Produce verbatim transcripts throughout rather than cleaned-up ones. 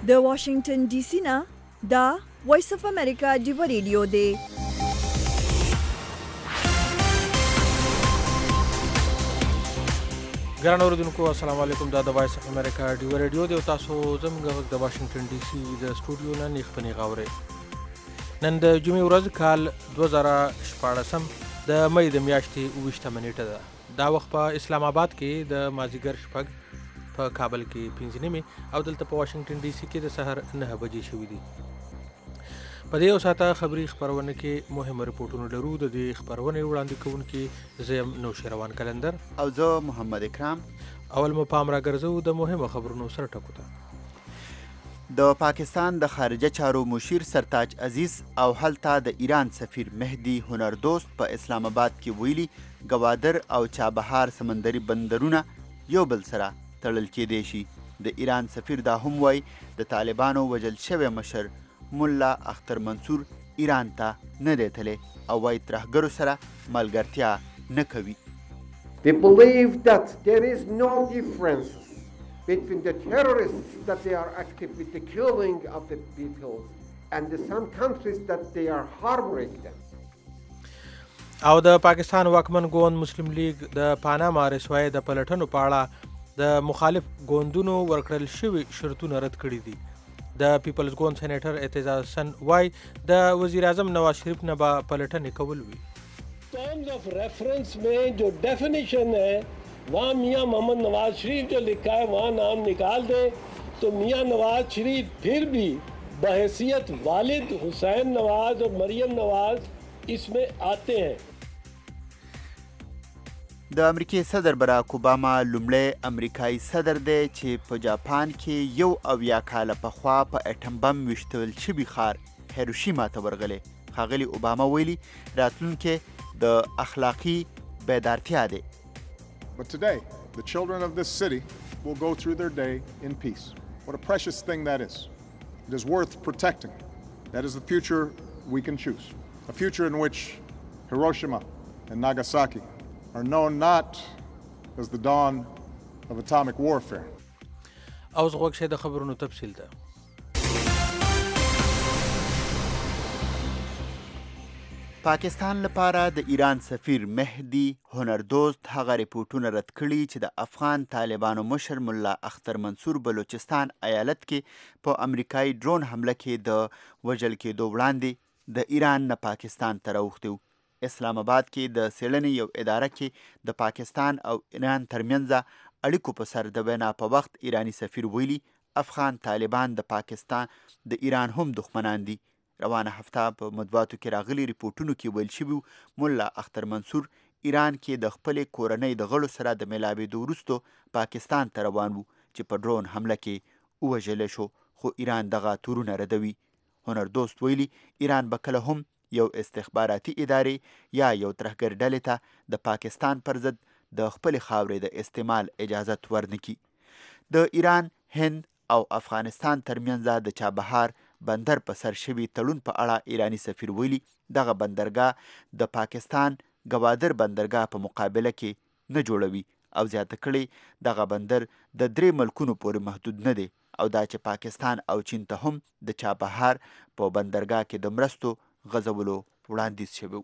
د واشنگټن ډي سي نه دا وایس اف امریکا ډیو ریډیو دی. ګران اوریدونکو السلام علیکم. دا د وایس اف امریکا ډیو ریډیو دی او تاسو زموږ د واشنگټن ډي سي د سټوډیو نه نیختنی غاوري. نن د جمعې ورځ کال دوه زره شپاړسم د مې د میاشتې اوویشتمه نیټه ده. دا وخت په اسلام آباد کې د مازیګر شپږ، په کابل کې پنځه نیمې او دلته په واشنگټن ډي سي کې د سحر نهه بجې شوي دي. په دې یو ساعته خبري خپرونه کې مهم رپورټونه لرو. د دې خپرونې وړاندې کوونکي زه یم نوشیروان کلندر او زه محمد اکرام. اول مو پام راګرځو د مهمو خبرونو سره ټکو ته. د پاکستان د خارجه چارو مشیر سرتاج عزیز او هلته د ایران سفیر مهدي هنردوست په اسلام آباد کې ویلي ګوادر او چابهار سمندري بندرونه یو بل سره تړل کېدی شي. د ایران سفیر دا هم وایي د طالبانو وژل شوی مشر ملا اختر منصور ایران ته نه دی تللی او وایي ترهګرو سره ملګرتیا نه کوي. They believe that there is no difference between the terrorists that they are active with the killing of the people and the some countries that they are harboring them. او د پاکستان واکمن ګوند مسلم لیگ د پاناما رسوای د پلټنو په اړه د مخالف ګوندونو ورکړل شوي شرطونه رد کړي دي. د پیپلز ګوند سینیټر اعتزاز حسن وای د وزیر اعظم نواز شریف نه به پلټنې کول وي. Terms of reference में जो डेफिनेशन है वहाँ मियाँ मोहम्मद नवाज शरीफ जो लिखा है वहाँ नाम निकाल दे तो मियाँ नवाज शरीफ फिर भी बहैसियत वालिद हुसैन नवाज और मरियम नवाज इसमें आते हैं. د امریکای صدر براک اوباما لومړی امریکایي صدر دی چې په جاپان کې یو اویا کاله پخوا په اټم بم ویشتل شوي ښار هیروشیما ته ورغلی. ښاغلي اوباما ویلي راتلونکی د اخلاقي بیدارتیا دی. But today, the children of this city will go through their day in peace. What a precious thing that is. It is worth protecting. That is the future we can choose. A future in which Hiroshima and Nagasaki are known not as the dawn of atomic warfare. اوس غوږ شئ د خبرونو تفصیل ده. پاکستان لپاره د ایران سفیر مهدي هنردوست هغه ریپورټونه رد کړي چې د افغان طالبانو مشر ملا اختر منصور بلوچستان ایالت کې په امریکایي ډرون حمله کې د وژل کېدو وړاندې د ایران نه پاکستان ته راوښتی و. اسلام آباد کې د څېړنې یو اداره کې د پاکستان او ایران ترمنځ اړیکو په سر د وینا په وخت ایرانی سفیر ویلي افغان طالبان د پاکستان د ایران هم دښمنان دي. روانه هفته په مطبوعاتو کې راغلي ریپورټونو کې ویل شوي ملا اختر منصور ایران کې د خپلې کورنۍ د غړو سره د میلاوېدو وروستو پاکستان ته روان و چې په ډرون حمله کې ووژلی شو، خو ایران دغه تورونه ردوي. هنردوست ویلي ایران به کله هم یو استخباراتي ادارې یا یو ترهګر ډلې ته د پاکستان پر ضد د خپلې خاورې د استعمال اجازت ورنکړي. د ایران، هند او افغانستان ترمنځ د چابهار بندر په سر شوي تړون په اړه ایرانی سفیر ویلي دغه بندرګاه د پاکستان ګوادر بندرګاه په مقابله کې نه جوړوي او زیاته کړي دغه بندر د درې ملکونو پورې محدود نه دی او دا چې پاکستان او چین ته هم د چابهار په بندرګاه کې د مرستو غځولو وړاندیز شوی.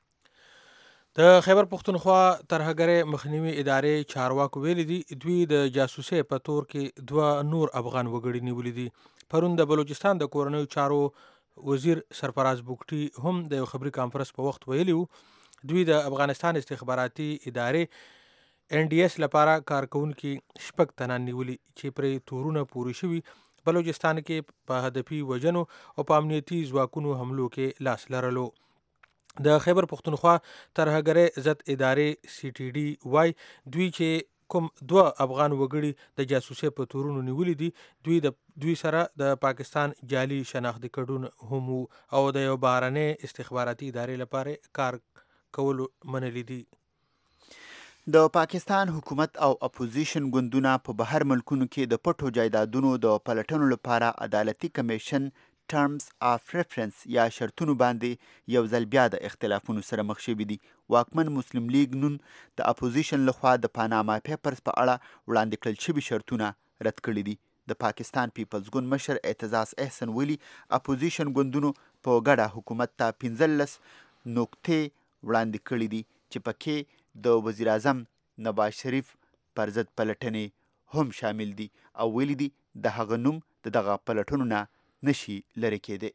د خیبر پښتونخوا ترهګرۍ مخنیوي ادارې چارواکو ویلي دي دوی د جاسوسۍ په تور کې دوه نور افغان وګړي نیولي دي. پرون د بلوچستان د کورنیو چارو وزیر سرفراز بوګټي هم د یو خبري کانفرنس په وخت ویلي وو دوی د افغانستان استخباراتي ادارې ان ډي اس لپاره کارکونکي شپږ تنان نیولي چې پرې تورونه پوري شوي بلوچستان کې په هدفي وژنو او په امنیتي ځواکونو حملو کې لاس لرلو. د خیبر پښتونخوا ترهګرۍ ضد ادارې سی ټي ډي وای دوی چې کوم دوه افغان وګړي د جاسوسۍ په تورونو نیولي دي دوی د دوی سره د پاکستان جعلي شناختی کډون هم او د یو بهرنۍ استخباراتي ادارې لپاره کار کول منلي دي. د پاکستان حکومت او اپوزیشن ګوندونه په بهر ملکونو کې د پټو جایدادونو د پلټنو لپاره عدالتي کمیشن ټرمز آف ریفرنس یا شرطونو باندې یو ځل بیا د اختلافونو سره مخ شوي دي. واکمن مسلم لیگ نون د اپوزیشن لخوا د پاناما پیپرز په اړه وړاندې کړل شوي شرطونه رد کړي دي. د پاکستان پیپلز ګوند مشر اعتزاز احسن ویلي اپوزیشن ګوندونو په ګډه حکومت ته پنځلس نقطې وړاندې کړي دي چې پکې د وزیر اعظم نواز شریف پر ضد پلټنې هم شامل دي او ویلي دي د هغه نوم د دغه پلټنو نه نشي لرې کېدی.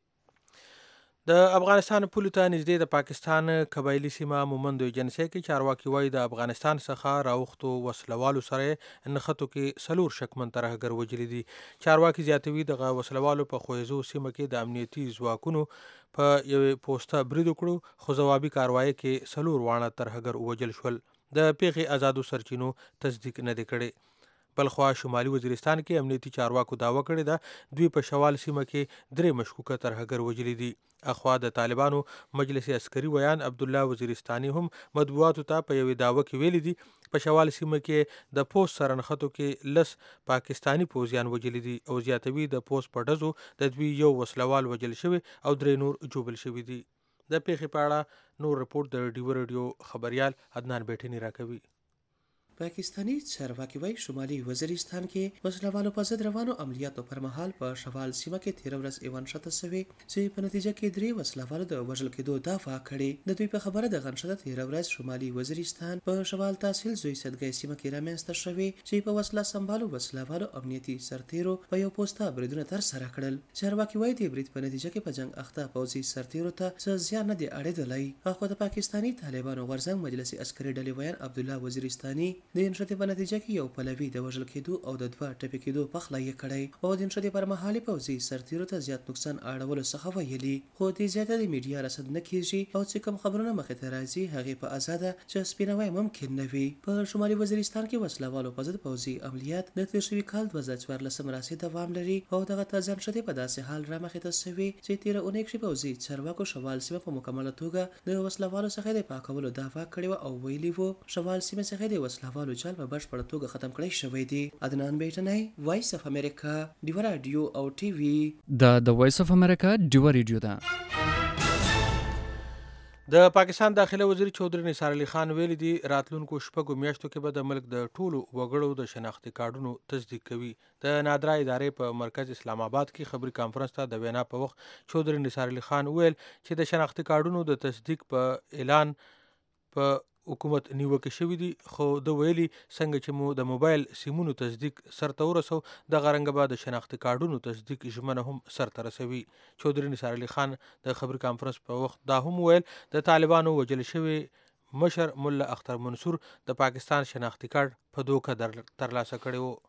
د افغانستان پولو ته نږدې د پاکستان قبایلي سیمه مومند ایجنسۍ کې چارواکي وایي د افغانستان څخه راوختو وسلوالو سره نښتو کې څلور شکمن ترهګر وژلي دي. چارواکي زیاتوي دغه وسلوالو په خویزو سیمه کې د امنیتي ځواکونو په یوې پوسته برید وکړو خو ځوابي کاروایۍ کې څلور واړه ترهګر ووژل شول. د پیښې آزادو سرچینو تصدیق نه دی کړی. بلخوا شمالي وزیرستان کې امنیتي چارواکو دعوه کړې ده دوی په شوال سیمه کې درې مشکوکه ترهګر وژلي دي. اخوا د طالبانو مجلس عسکري ویان عبدالله وزیرستاني هم مطبوعاتو ته په یوې دعوه کې ویلي دي په شوال سیمه کې د پوست سره نښتو کې لس پاکستاني پوځیان وژلي دي او زیاتوي د پوست په ډزو د دوی یو وسلوال وژل شوی او درې نور ژوبل شوي دي. د پیښې په اړه نور رپورټ د ډیو رادیو خبریال عدنان بیټنی راکوي. پاکستانی چارواکي وایي شمالي وزیرستان کې وسلوالو په ضد روانو عملیاتو پر مهال په شوال سیمه کې تېره ورځ ایوان شته سوي چې په نتیجه کې درې وسلوالو د وژل کېدو دعوا کړې. د دوی په خبره د غنښته تېره ورځ شمالي وزیرستان په شوال تحصیل زوی صدګۍ سیمه کې رامنځته شوې چې په وسله سمبالو وسلوالو امنیتي سرتیرو په یو پوسته بریدونه ترسره کړل. چارواکي وایي د برید په نتیجه کې په جنګ اخته پوځي سرتیرو ته څه زیان نه دی اړېدلی. اخوا د پاکستاني طالبانو غورځنګ مجلس عسکري ډلې ویان عبدالله وزیرستاني د انشتې په نتیجه کې یو پلوي د وژل کېدو او د دوه ټپي کېدو پخلی یې کړی او د انشتې پر مهال پوځي سرتیرو ته زیات نقصان اړولو څخه ویلي خو دې زیاته د میډیا رصد نه کېږي او چې کوم خبرونه مخې ته راځي هغې په ازاده چې سپینوی ممکن نه وي. په شمالي وزیرستان کې وسلوالو په ضد پوځي عملیات د تېر شوي کال دوه زره څوارلسم راهیسې دوام لري او دغه تازه انشتې په داسې حال رامخې ته سوي چې تېره اونۍ کښې پوځي چارواکو شوال سیمه په مکمله توګه د وسلوالو څخه د پاکولو دعوا کړې وه او ویلي وو شوال سیمه څخه د وسلوالو جال په بشپړه توګه ختم کړی شوی دی. عدنان بیټنی، وایس اف امریکا، ډیو رادیو او ټي وي. دا د وایس اف امریکا ډیو رادیو ده. د پاکستان داخله وزیر چودھری نثار علي خان ویلي دي راتلونکو شپږو میاشتو کې به د ملک د ټولو وګړو د شناختي کارډونو تصدیق کوي. د نادرا ادارې په مرکز اسلام آباد کې خبري کانفرنس ته د وینا په وخت چودھری نثار علي خان ویل چې د شناختي کارډونو د تصدیق په اعلان په حکومت نیوکه شوې دي خو د ویلي څنګه چې مو د موبایل سیمونو تصدیق سرته ورسو د غرنګ به د شناختي کارډونو تصدیق ژمنه هم سرته رسوي. چودھری نثار علي خان د خبري کانفرنس په وخت دا هم ویل د طالبانو وژل شوي مشر ملا اختر منصور د پاکستان شناختي کارډ په دوکه ترلاسه کړی و.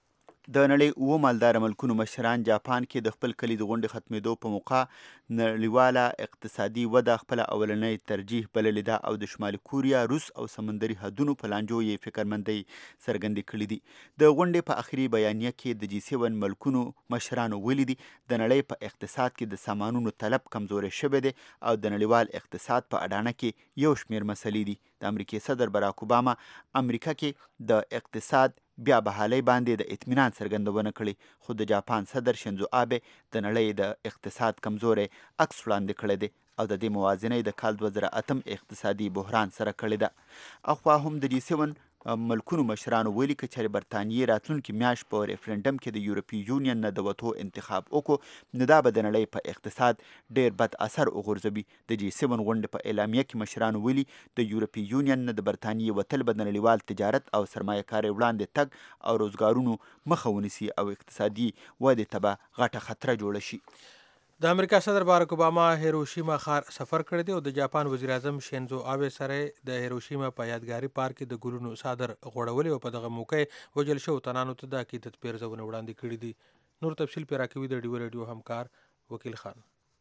د نړۍ اوه مالداره ملکونو مشران جاپان کې د خپل کلي د غونډې ختمېدو په موقع نړیواله اقتصادي وده خپله اولنۍ ترجیح بللې ده او د شمالي کوریا، روس او سمندري حدونو په لانجو یې فکرمندۍ څرګندې کړي دي. د غونډې په اخري بیانیه کې د جي سیون ملکونو مشرانو ویلي دي د نړۍ په اقتصاد کې د سامانونو طلب کمزوری شوی دی او د نړیوال اقتصاد په اډانه کې یو شمېر مسلې دي. د امریکې صدر براک اوباما امریکا کې د اقتصاد بیا بحالۍ باندې د اطمینان څرګندونه کړې خو د جاپان صدر شینزو آبه د نړۍ د اقتصاد کمزوری عکس وړاندې کړی دی او د دې موازنه د کال دوه زره اتم اقتصادي بحران سره کړې ده. اخوا هم د جي سیون ملکونو مشرانو ویلي که چېرې برطانیې راتلونکي میاشت په ریفرنډم کې د یورپي یونین نه د وتو انتخاب وکړو نو دا به د نړۍ په اقتصاد ډېر بد اثر وغورځوي. د جي سیون غونډې په اعلامیه کې مشرانو ویلي د یورپي یونین نه د برطانیې وتل به د نړیوال تجارت او سرمایه کارۍ وړاندې تګ او روزګارونو مخه ونیسي او اقتصادي ودې ته به غټه خطره جوړه شي. د امریکا صدر باراک اوباما هیروشیما ښار سفر کړی دی او د جاپان وزیر اعظم شینزو آبه سره د هیروشیما په یادګاري پارک کې د ګلونو څادر غوړولې او په دغه موقع وژل شوو تنانو ته د عقیدت پیرزونه وړاندې کړي دي. نور تفصیل پې راکوي د ډیو رادیو همکار وکیل خان.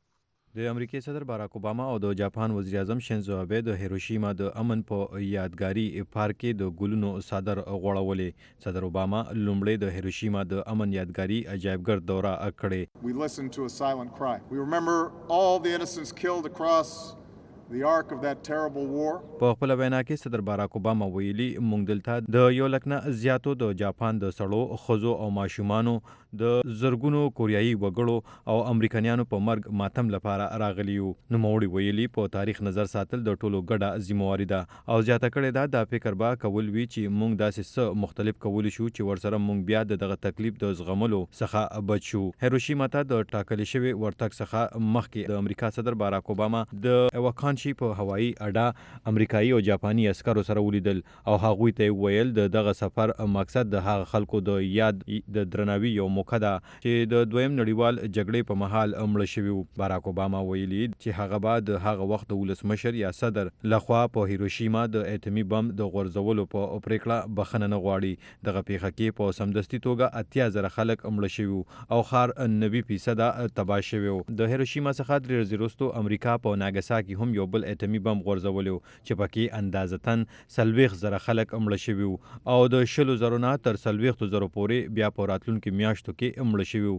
د امریکای صدر باراک اوباما او د جاپان وزیر اعظم شینزو آبه د هیروشیما د امن په یادګاري پارک کې د ګلونو څادر غوړولې. صدر اوباما لومړی د هیروشیما د امن یادګاري عجایبګر دوره کړې. We listen to a silent cry. We remember all the innocents killed across the arc of that terrible war. په خپل وینا کې صدر باراک اوباما ویلي موږ دلته د یو لک نه زیاتو د جاپان د سړو ښځو او ماشومانو د زرګونو کوریایي وګړو او امریکایانو په مرګ ماتم لپاره راغلی یو. نوموړي ویلي په تاریخ نظر ساتل د ټولو ګډه ذمہواري ده او زیاته کړې ده دا فکر به کول وی چې موږ داسې څه مختلف کولی شو چې ورسره موږ بیا دغه تکلیف د زغملو څخه بچ شو. هیروشیما ته د ټاکل شوی ورتګ څخه مخکې د امریکا صدر باراک اوباما د ایواکانشي په هوایي اډه امریکایي او جاپاني عسکرو سره ولیدل او هغوی ته ویل د دغه سفر مقصد د هغه خلکو د یاد د درناوي یو موقع ده چې د دویم نړیوال جګړې په مهال مړه شوي. باراک اوباما ویلي چې هغه به د هغه وخت د ولسمشر یا صدر لخوا په هیروشیما د اتمی بم د غورځولو په پریکړه بخښنه نه غواړي. دغه پیښه کې په سمدستي توګه اتیا زره خلک مړه شوي او خار نوي فیصده تباه شوي. د هیروشیما څخه درې ورځې وروسته امریکا په ناګساکي هم یو بل اتمی بم غورځولی چې پکې اندازتاً څلوېښت زره خلک مړه شوي او د شلو زرو نه تر څلوېښتو زرو پورې بیا په راتلونکو میاشتو کې مړه شوي.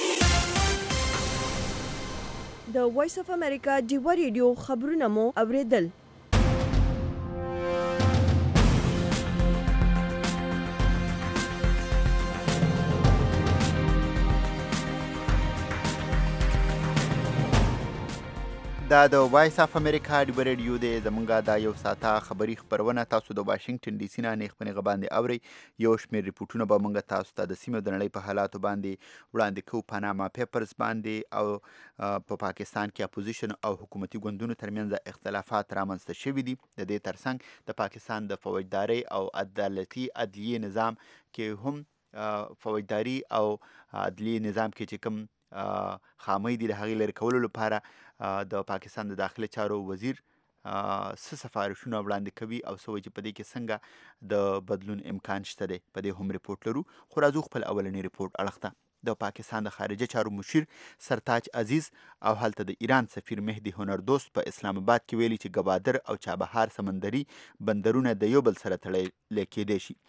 د وایس اف امریکا ډیوه ریډیو خبرونه مو اوریدل. دا د وایس اف امریکا ډیوه ریډیو دی. زمونږه دا یو ساعته خبري خپرونه تاسو د واشنگټن ډي سي نه نیغ په نیغه باندې اورئ. یو شمېر ریپورټونه به موږ تاسو ته د سیمې د نړۍ په حالاتو باندې وړاندې کوو. پاناما پیپرز باندې او په پاکستان کې اپوزیشن او حکومتي ګوندونو ترمنځ اختلافات رامنځته شوي دي. د دې ترڅنګ د پاکستان د فوجدارۍ او عدالتي عدلیې نظام کې هم فوجداري او عدلیې نظام کې چې کوم خامۍ دي د هغې لرې کولو لپاره د پاکستان د داخله چارو وزیر څه سفارشونه وړاندې کوي او څه وایي چې په دې کې څنګه د بدلون امکان شته دی. په دې هم ریپورټ لرو. خو راځو خپل اولنی ریپورټ اړخ ته. د پاکستان د خارجه چارو مشیر سرتاج عزیز او هلته د ایران سفیر مهدي هنردوست په اسلام آباد کې ویلي چې ګبادر او چابهار سمندري بندرونه د یو بل سره تړلی کېدی شي.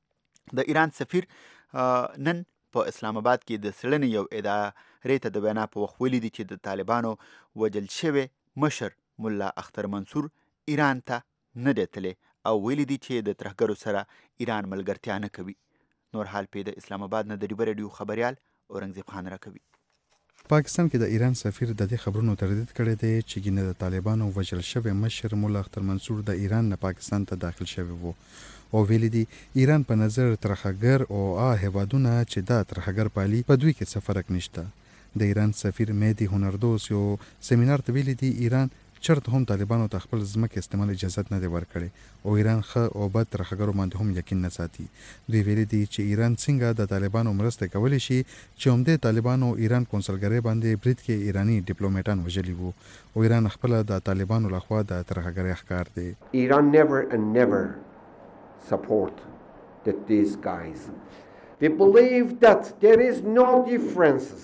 د ایران سفیر نن په اسلام آباد کې د څېړنې یو ادارې ته د وینا په وخت ویلي دي چې د طالبانو وژل شوی مشر ملا اختر منصور ایران ته نه دی تللی او ویلي دي چې د ترهګرو سره ایران ملګرتیا نه کوي. نور حال پې د اسلام آباد نه د ډیوه ریډیو خبریال اورنګزیب خان راکوي. پاکستان کې د ایران سفیر د دې خبرونو تردید کړی دی چې ګینه د طالبانو وژل شوی مشر مولا اختر منصور د ایران نه پاکستان ته داخل شوی وو او ویلي دي ایران په نظر ترهګر او آ هیوادونه چې دا ترهګر پالي په دوی کې څه فرق نشته. د ایران سفیر مهدي هنردوست یو سیمینار ته ویلي دي ایران چرته هم طالبانو ته خپل ځمکې استعمال اجازه نه دی ورکړی او ایران ښه او بد ترهګرو باندې هم یقین نه ساتي. دوی ویلي دي چې ایران څنګه د طالبانو مرسته کولی شي چې همدې طالبانو ایران کونسلګرۍ باندې برید کې ایرانی ډیپلوماټان وژلي وو او ایران خپل د طالبانو لخوا د ترهګرۍ ښکار دی. ایران never and never support that these guys. We believe that there is no differences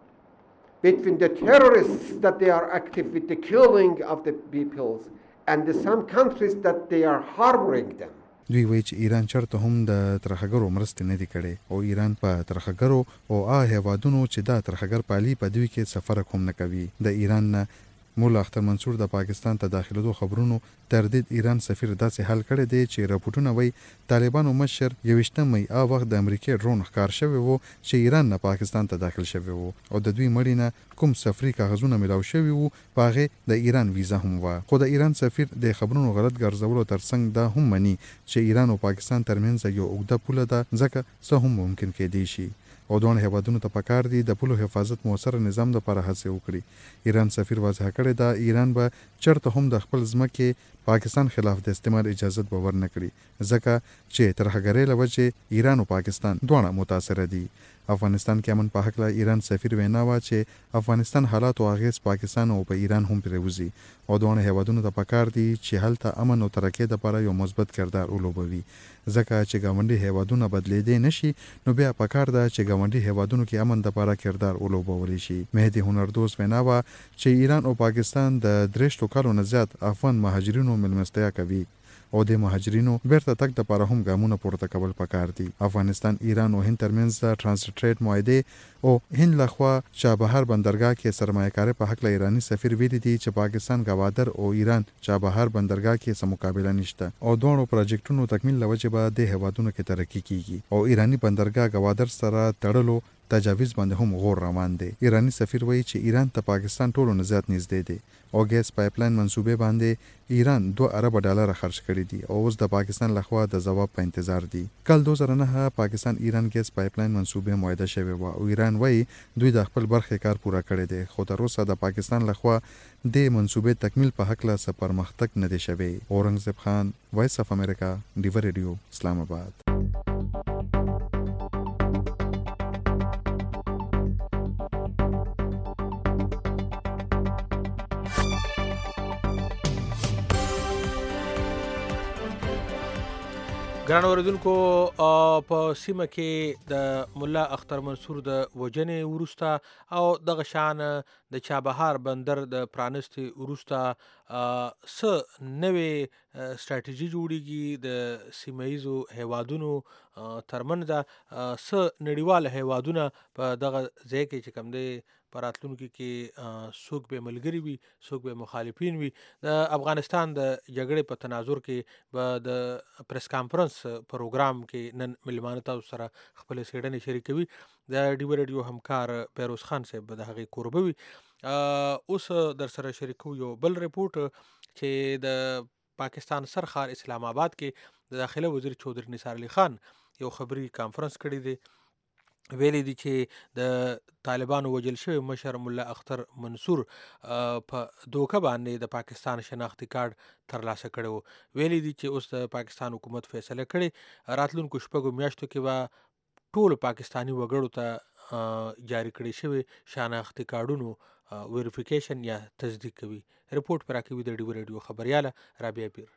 between the terrorists that they are active with the killing of the peoples and the some countries that they are harboring them. دوی وایي چې ایران چرته هم د ترهګرو مرستې نه دي کړې او ایران په ترهګرو او آ هیوادونو چې دا ترهګر پالي په دوی کې څه فرق هم نه کوي. د ایران نه مولا اختر منصور د پاکستان ته داخلېدو خبرونو تردید ایران سفیر داسې حل کړی دی چې راپورټونه وایي طالبانو مشر یوویشتم مۍ آ وخت د امریکې ډرون ښکار شوی وو چې ایران نه پاکستان ته داخل شوی وو او د دوی مړي نه کوم سفري کاغذونه میلاو شوي وو په هغې د ایران ویزه هم وه. خو د ایران سفیر د خبرونو غلط ګرځولو ترڅنګ دا هم مني چې ایران او پاکستان ترمنځ یو اوږده پوله ده ځکه څه هم ممکن کېدی شي او دواړو هیوادونو ته پکار دي د پولو حفاظت موثر نظام لپاره هڅې وکړي. ایران سفیر واضح کړی دا ایران به چرته هم د خپل ځمکې پاکستان خلاف د استعمال اجازت به ور نه کړي ځکه چې ترهګرۍ له وجې ایران او پاکستان دواړه متاثره دي. افغانستان کې امن په هکله ایران سفیر وینا وه چې افغانستان حالات او اغیز پاکستان او په ایران هم پرې وځي او دواړو هیوادونو ته پکار دي چې هلته امن او ترقۍ دپاره یو مثبت کردار ولوبوي ځکه چې ګاونډي هیوادونه بدلیدی نشي نو بیا پکار ده چې ګاونډي هیوادونو کې امن دپاره کردار ولوبولی شي. مهدي هنردوست وینا وه چې ایران او پاکستان د درېشتو کالو نه زیات افغان مهاجرینو مېلمستیا کوي او د مهاجرینو بیرته تګ دپاره هم ګامونه پورته کول پکار دي. افغانستان ایران او هند ترمنځ د ټرانزټریټ معاهدې او هند لخوا چابهار بندرګاه کې سرمایه‌کارۍ په هکله ایراني سفیر ویلي دي چې پاکستان ګوادر او ایران چابهار بندرګاه کې څه مقابله نشته او دواړو پروجیکټونو تکمیل له وجې به د هیوادونو کې ترقي کیږي او ایراني بندرګاه ګوادر سره تړلو تجاویز باندې هم غور روان دی. ایرانی سفیر وایي چې ایران ته پاکستان ټولو نه زیات نږدې دی او ګیس پایپلاین منصوبې باندې ایران دوه ارب ډالر خرج کړي دي او اوس د پاکستان لخوا د جواب په انتظار دي. کال دوه زره نه پاکستان ایران ګیس پایپلاین منصوبې معاهده شوی و او ایران وایي دوی د خپل برخې کار پوره کړی دی، خو تر اوسه د پاکستان لخوا د منصوبې تکمیل په حق له څه پرمختګ نه دی شوی. اورنګزیب خان، وایس اف امریکا، ډیور ریډیو، اسلام آباد. ګران اوریدونکو، په سیمه کې د ملا اختر منصور د وجنې وروسته او دغه شان د چابهار بندر د پرانستې وروسته څه نوې سټراټیژي جوړیږي د سیمه ییزو هیوادونو ترمنځ، څه نړیوال هیوادونه په دغه ځای کې چې کوم دی په راتلونکي کې څوک به ملګري وي، څوک به مخالفین وي. د افغانستان د جګړې په تناظر کې به د پریس کانفرنس پروګرام کې نن ملمانه تاسو سره خپل څېړنې شریکوي. د ډیور ریډیو همکار پیروز خان صاحب به د هغې کوربه وي. اوس در سره شریکو یو بل رپورټ چې د پاکستان سرخار اسلام آباد کې د داخله وزیر چودھری نثار علي خان یو خبري کانفرنس کړی دی. ویلي دي چې د طالبانو وجل شوی مشر ملا اختر منصور په دوکه باندې د پاکستان شناختی کارت ترلاسه کړی و. ویلي دي چې اوس د پاکستان حکومت فیصله کړې راتلونکو شپږو میاشتو کې به ټولو پاکستاني وګړو ته جاری کړی شوی شناختی کارتونو ویریفیکیشن یا تصدیق کوي. رپورټ پر راکوي د ډیور ریډیو خبرياله رابعه پیر.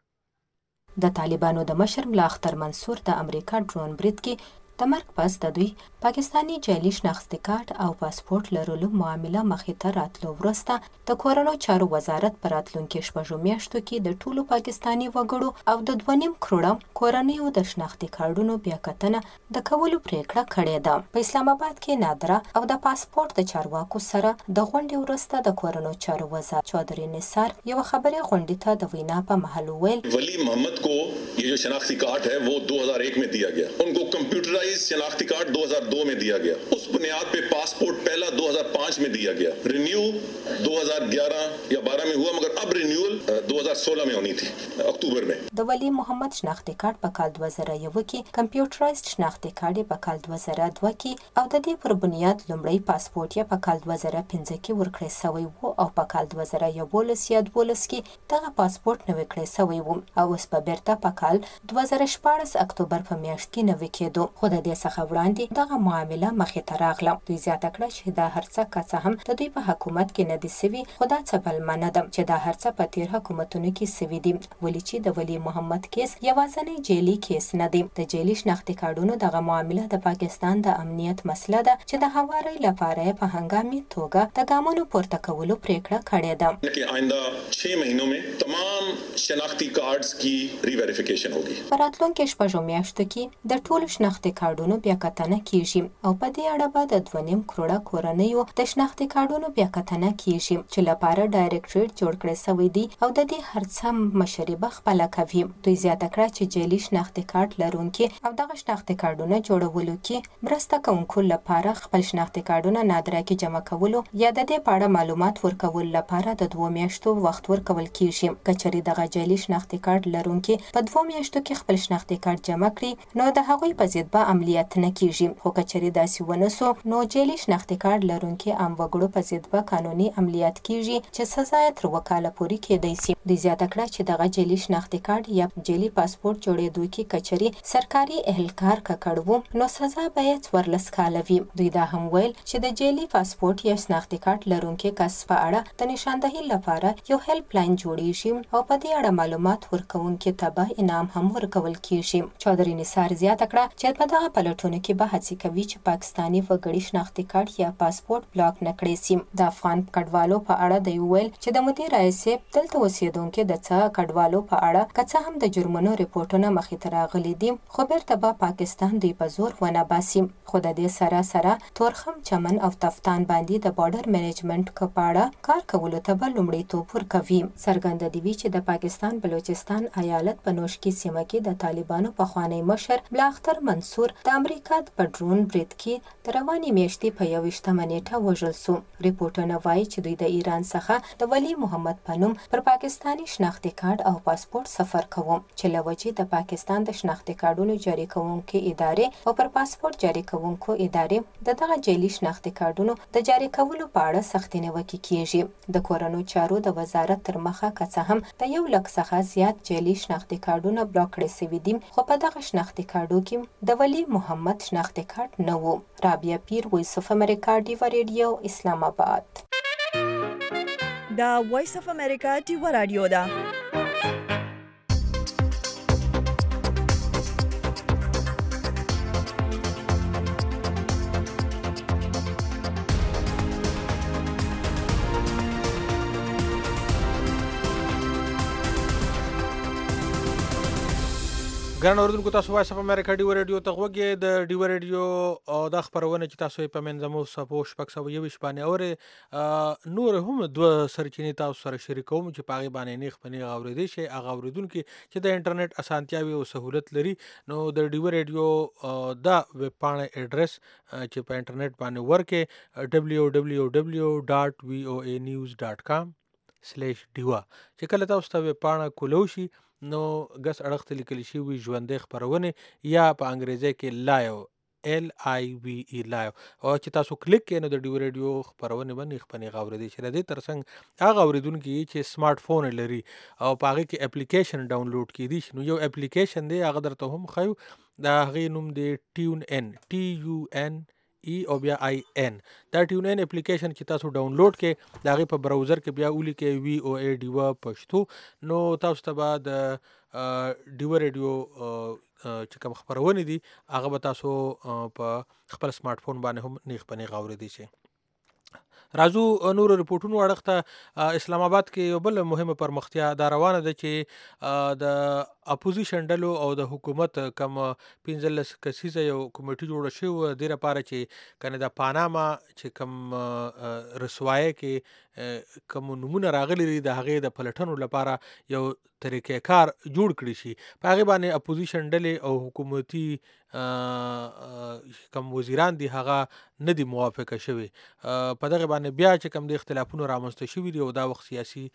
د طالبانو د مشر ملا اختر منصور د امریکا ډرون برید کې د مرګ پس د دوی پاکستانی جعلي شناختی کارت او پاسپورت لرلو معامله مخې ته راتلو وروسته د کورنو چارو وزارت په راتلونکي شپږو میاشتو کې د ټولو پاکستانی وګړو او د دوه نیم کروړه کورنیو د شناختی کارتونو بیاکتنه د کولو پریکړه کړې ده. په اسلام آباد کې نادره او د پاسپورت د چارواکو سره د غونډې وروسته د کورنو چارو وزارت چودھری نثار یو خبري غونډې ته د وینا په محل ویل ولی محمد کو یہ جو شناختی کارت ہے وہ دو ہزار ایک میں دیا گیا. ان کو کمپیوٹر شناختی کارڈ دو ہزار دو میں دیا گیا. اس بنیاد پہ پاسپورٹ پہلا دو ہزار پانچ میں دیا گیا. رینیو دو ہزار گیارہ یا بارہ میں ہوا مگر اب رینیول دو ہزار سولہ میں ہونی تھی اکتوبر میں. د ولی محمد شناختی کارت په کال دوه زره یو کې کمپیوټرایزد شناختی کارت په کال دوه زره دوه کې او د دې پر بنیاد لومړی پاسپورت یې په کال دوه زره پنځه کې ورکړی شوی وو او په کال دوه زره یولس یا دولس کې دغه پاسپورت نوی کړی شوی وو او اوس په بیرته په کال دوه زره شپاړس اکتوبر په میاشت کې نوی کېدو. خو د دې څخه وړاندې دغه معامله مخې ته راغله. دوی زیاته کړه چې دا هر څه که څه هم د دوی په حکومت کې نه دي سوي، خو دا څه پلمه نه ده چې دا هر څه په تیر حکومتونو کې سوي دي. ولې چې د ولی محمد کیس یوازینی جیلي کیس نه دی. د جیلي شناختی کارتونو دغه معامله د پاکستان د امنیت مسله ده چې د هواري لپاره په هنګامي توګه د ګامونو پورته کولو پریکړه کړې ده چې آینده छह مهینو کې تمام شناختی کارتس کی ری ویریفیکیشن ہوگی. په راتلونکو شپږو میاشتو کې د ټولو شناختی کارتونو بیاکتنه کیږي او په دې اړه به د دوه نیم کروړه کورنیو د شناختی کارتونو بیاکتنه کیږي چې لپاره ډایرکټریټ جوړ کړی شوی دی او د دې هر څه مشري به خپله کوي. دوی زیاته کړه چې جعلي شناختی کارت لرونکي او دغه شناختی کارتونه جوړولو کې مرسته کوونکو لپاره خپل شناختی کارتونه نادره کې جمع کولو یا د دې په اړه معلومات ورکول لپاره د دوه میاشتو وخت ورکول کیږي. کچري دغه جعلي شناختی کارت لرونکي په دوه میاشتو کې خپل شناختی کارت جمع کړي نو د هغوی په ضد به عملیات نه کیږي. خو کچري داسې ونه سو نو جعلي شناختی کارت لرونکي عام وګړو په ضد به قانوني عملیات کیږي چې سزا یې تر وکاله پورې کېدای شي. دوی زیاته کړه چې دغه جعلي شناختی کارت یا جعلي پاسپورت جوړېدو کې کچري سرکاري اهلکار ککړ وو نو سزا به یې څوارلس کاله وي. دوی دا هم ویل چې د جعلي پاسپورت یا شناختی کارت لرونکي کس په اړه د نشاندهي لپاره یو هیلپ لاین جوړیږي او په دې اړه معلومات ورکوونکي ته به انعام هم ورکول کیږي. چودھری نثار زیاته کړه چې په دغه پلټونو کې به هڅې کوي چې پاکستاني وګړي شناختی کارت یا پاسپورت بلاک نه کړي سي. د افغان کډوالو په اړه دی ویل چې د مدیر رئیس دلته اوسیدونکو د څه کډوالو په اړه که څه هم د جرمونو ریپورتونه مخې ته راغلي دي خو بیرته به پاکستان دوی په زور ونه باسي. خو د دې سره سره تورخم چمن او تفتان باندې د بارډر مینجمنټ په اړه کار کولو ته به لومړیتوب ورکوي. څرګنده دی چې د پاکستان بلوچستان ایالت په نوشکی سیمه کې د طالبانو پخوانی مشر ملا اختر منصور د امریکا په ډرون برید کې د روانې میاشتې په یوویشتمه نیټه وژل سو. ریپورټونه وایي چې دوی د ایران څخه د ولی محمد په نوم پر پاکستاني شناختي کارت او پاسپورت سفر کوم چې له وجې د پاکستان د شناختي کارتونو جاري کوونکې ادارې او پر پاسپورت جاري کوونکو ادارې د دغه جعلي شناختي کارتونو د جاري کولو په اړه سختې نیوکې کیږي. د کورنو چارو د وزارت تر مخه که څه هم د یو لک څخه زیات جعلي شناختي کارتونه بلاک کړي سوي دي، خو په دغه شناختي کارتو کې د ولی محمد شناختي کارت نه و. رابعه پیر، وایس اف امریکا، ډیوا ریډیو، اسلام آباد. دا وایس اف امریکا ډیوا رادیو ده. ګران اوریدونکو، تاسو وایس اف امریکا ډیوا ریډیو ته غوږی. د ډیوا ریډیو دا خپرونه چې تاسو یې په منځمو صفو شپږ سوه یویشت باندې اورئ، نور هم دوه سرچینې تاسو سره شریکوم چې په هغې باندې نیغ په نیغ اورېدی شئ. هغه اورېدونکي چې د انټرنیټ اسانتیاوې او سهولت لري، نو د ډیوا ریډیو دا ویب پاڼه اډرس چې په انټرنیټ باندې ورکې ډبلیو ډبلیو ډبلیو ډاټ وی او ای نیوز ډاټ کام سلیش ډیوا، چې کله تاسو ته ویب پاڼه کولو شي نو ګس اړخ ته لیکل شوي ژوندۍ خپرونې یا په انګریزي کې لایو ایل آی وی ای لایو، او چې تاسو کلیک کړئ نو د ډیوا ریډیو خپرونې به نیغ په نیغ اورېدی شي. د دې ترڅنګ هغه اورېدونکي چې سمارټ فون لري او په هغې کې اپلیکیشن ډاونلوډ کیدی شي، نو یو اپلیکیشن دی هغه درته هم ښیو. د هغې نوم دی ټیون ان، ټي یو ان ای او بیا آی ان. دا ټیون ان اپلیکیشن چې تاسو ډاونلوډ کړئ د هغې په براوزر کې بیا ولیکئ وی او ای ډیوا پښتو، نو تاسو ته به د ډیوا ریډیو چې کوم خپرونې دي هغه به تاسو په خپل سمارټ فون باندې هم نیغ په نیغ اورېدی شئ. راځو نورو رپورټونو اړخ ته. اسلام آباد کې یو بل مهمه پرمختیا دا روانه ده چې د اپوزیشن ډلو او د حکومت کم پنځلس کسیزه یو کمیټي جوړه شوې وه دې لپاره چې کنه د پاناما چې کم رسوایۍ کې کوم نومونه راغلي دي د هغې د پلټنو لپاره یو طریقې کار جوړ کړي شي. په هغې باندې اپوزیشن ډلې او حکومتي کم وزیران دي هغه نه دي موافقه شوي. په دغه باندې بیا چې کم د اختلافونو رامنځته شوي دي او دا وخت سیاسي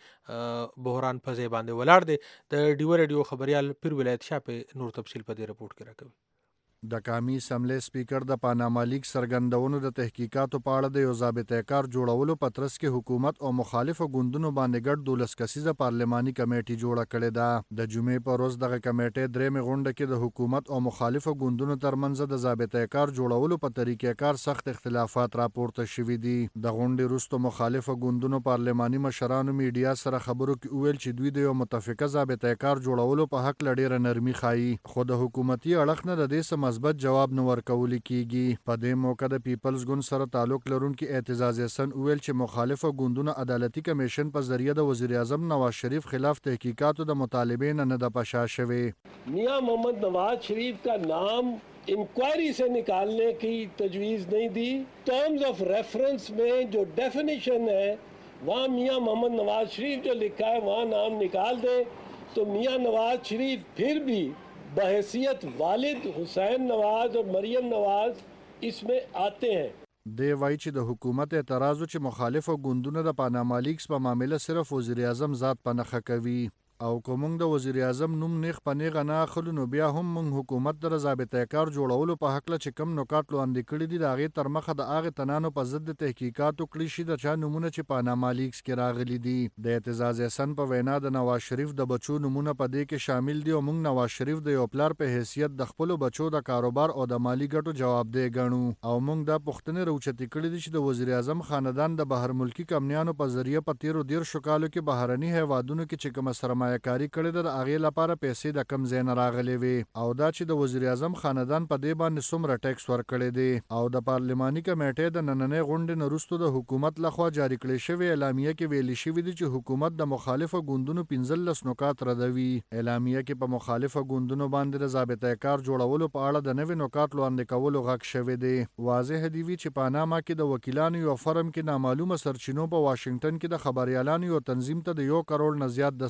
بحران په ځای باندې ولاړ دی. د ډیوا ریډیو خبریال پیر ولایت شاه په نور تفصیل په دې رپورټ کې راکوي. د قومي اسمبلی سپیکر د پاناما لیک څرګندونو د تحقیقاتو په اړه د یو ضابطه کار جوړولو په ترڅ کې حکومت او مخالفو ګوندونو باندې ګډ دولس کسیزه پارلماني کمیټه جوړه کړې ده. د جمعې په ورځ دغه کمیټې درېمې غونډه کې د حکومت او مخالفو ګوندونو ترمنځ د ضابطه کار جوړولو په طریقې کار سخت اختلافات راپورته شوي دي. د غونډې وروسته مخالفو ګوندونو پارلماني مشرانو میډیا سره خبرو کې وویل چې دوی د یو متفقه ضابطه کار جوړولو په حق لډیره نرمي ښایي، خو د حکومتي اړخ نه د دې مثبت جواب نه ورکول کیږي. په دې موقع د پیپلز ګوند سره تعلق لرونکي اعتزاز حسن ویل چې مخالفو ګوندونو عدالتي کمیشن په ذریعہ د وزیر اعظم نواز شریف خلاف تحقیقاتو د مطالبې نه د پشا شوی. मियां मोहम्मद नवाज शरीफ का नाम इंक्वायरी से निकालने की तजवीज़ नहीं दी. Terms of reference में जो डेफिनेशन है वहाँ मियां मोहम्मद नवाज शरीफ जो लिखा है वहाँ नाम निकाल दे तो मियां नवाज शरीफ फिर भी बहैसियत वालिद हुसैन नवाज और मरियम नवाज इसमें आते हैं. دی وایي چې د حکومت اعتراض چې مخالفو ګوندونو د پاناما لیکس په معامله صرف وزیر اعظم ذات په نښه کوي او کومنګ د وزیر اعظم نوم نیغ په نیغه نه اخلو نو بیا هم موږ حکومت د ضابطه کار جوړولو په حق له چې کم نکات لاندې کړي دي د هغې تر مخه د هغې تنانو په ضد تحقیقات وکړي شي د چا نومونه چې پاناما لیکس کې راغلي دي. د اعتزاز حسن په وینا د نواز شریف د بچو نومونه په دې کې شامل دي او موږ نواز شریف د یو پلار په حیثیت د خپلو بچو د کاروبار او د مالی ګټو جوابدeh ګڼو او موږ دا پوښتنې راوچتې کړي دي چې د وزیر اعظم خاندان د بهر ملکي کمپنیانو په ذریعه په تیرو دیرشو کالو کې بهرني هیوادونو کې چې کومه سرمایه کاري کړې ده د هغې لپاره پیسې د کم ځای نه راغلې وې او دا چې د وزیر اعظم خاندان په دې باندې څومره ټیکس ورکړی دی. او د پارلماني کمیټې د نننۍ غونډې نه وروسته د حکومت لخوا جاري کړې شوې اعلامیه کې ویلي شوي دي چې حکومت د مخالفو ګوندونو پنځلس نکات ردوي. اعلامیه کې په مخالفو ګوندونو باندې د ضابطه کار جوړولو په اړه د نوي نکات لاندې کولو غږ شوی دی. واضح دی وی چې پاناما کې د وکیلانو یو فرم کې نامعلومه سرچینو په واشنگټن کې د خبريالانو یو تنظیم ته د یو کروڑ نه زیات دستاویزات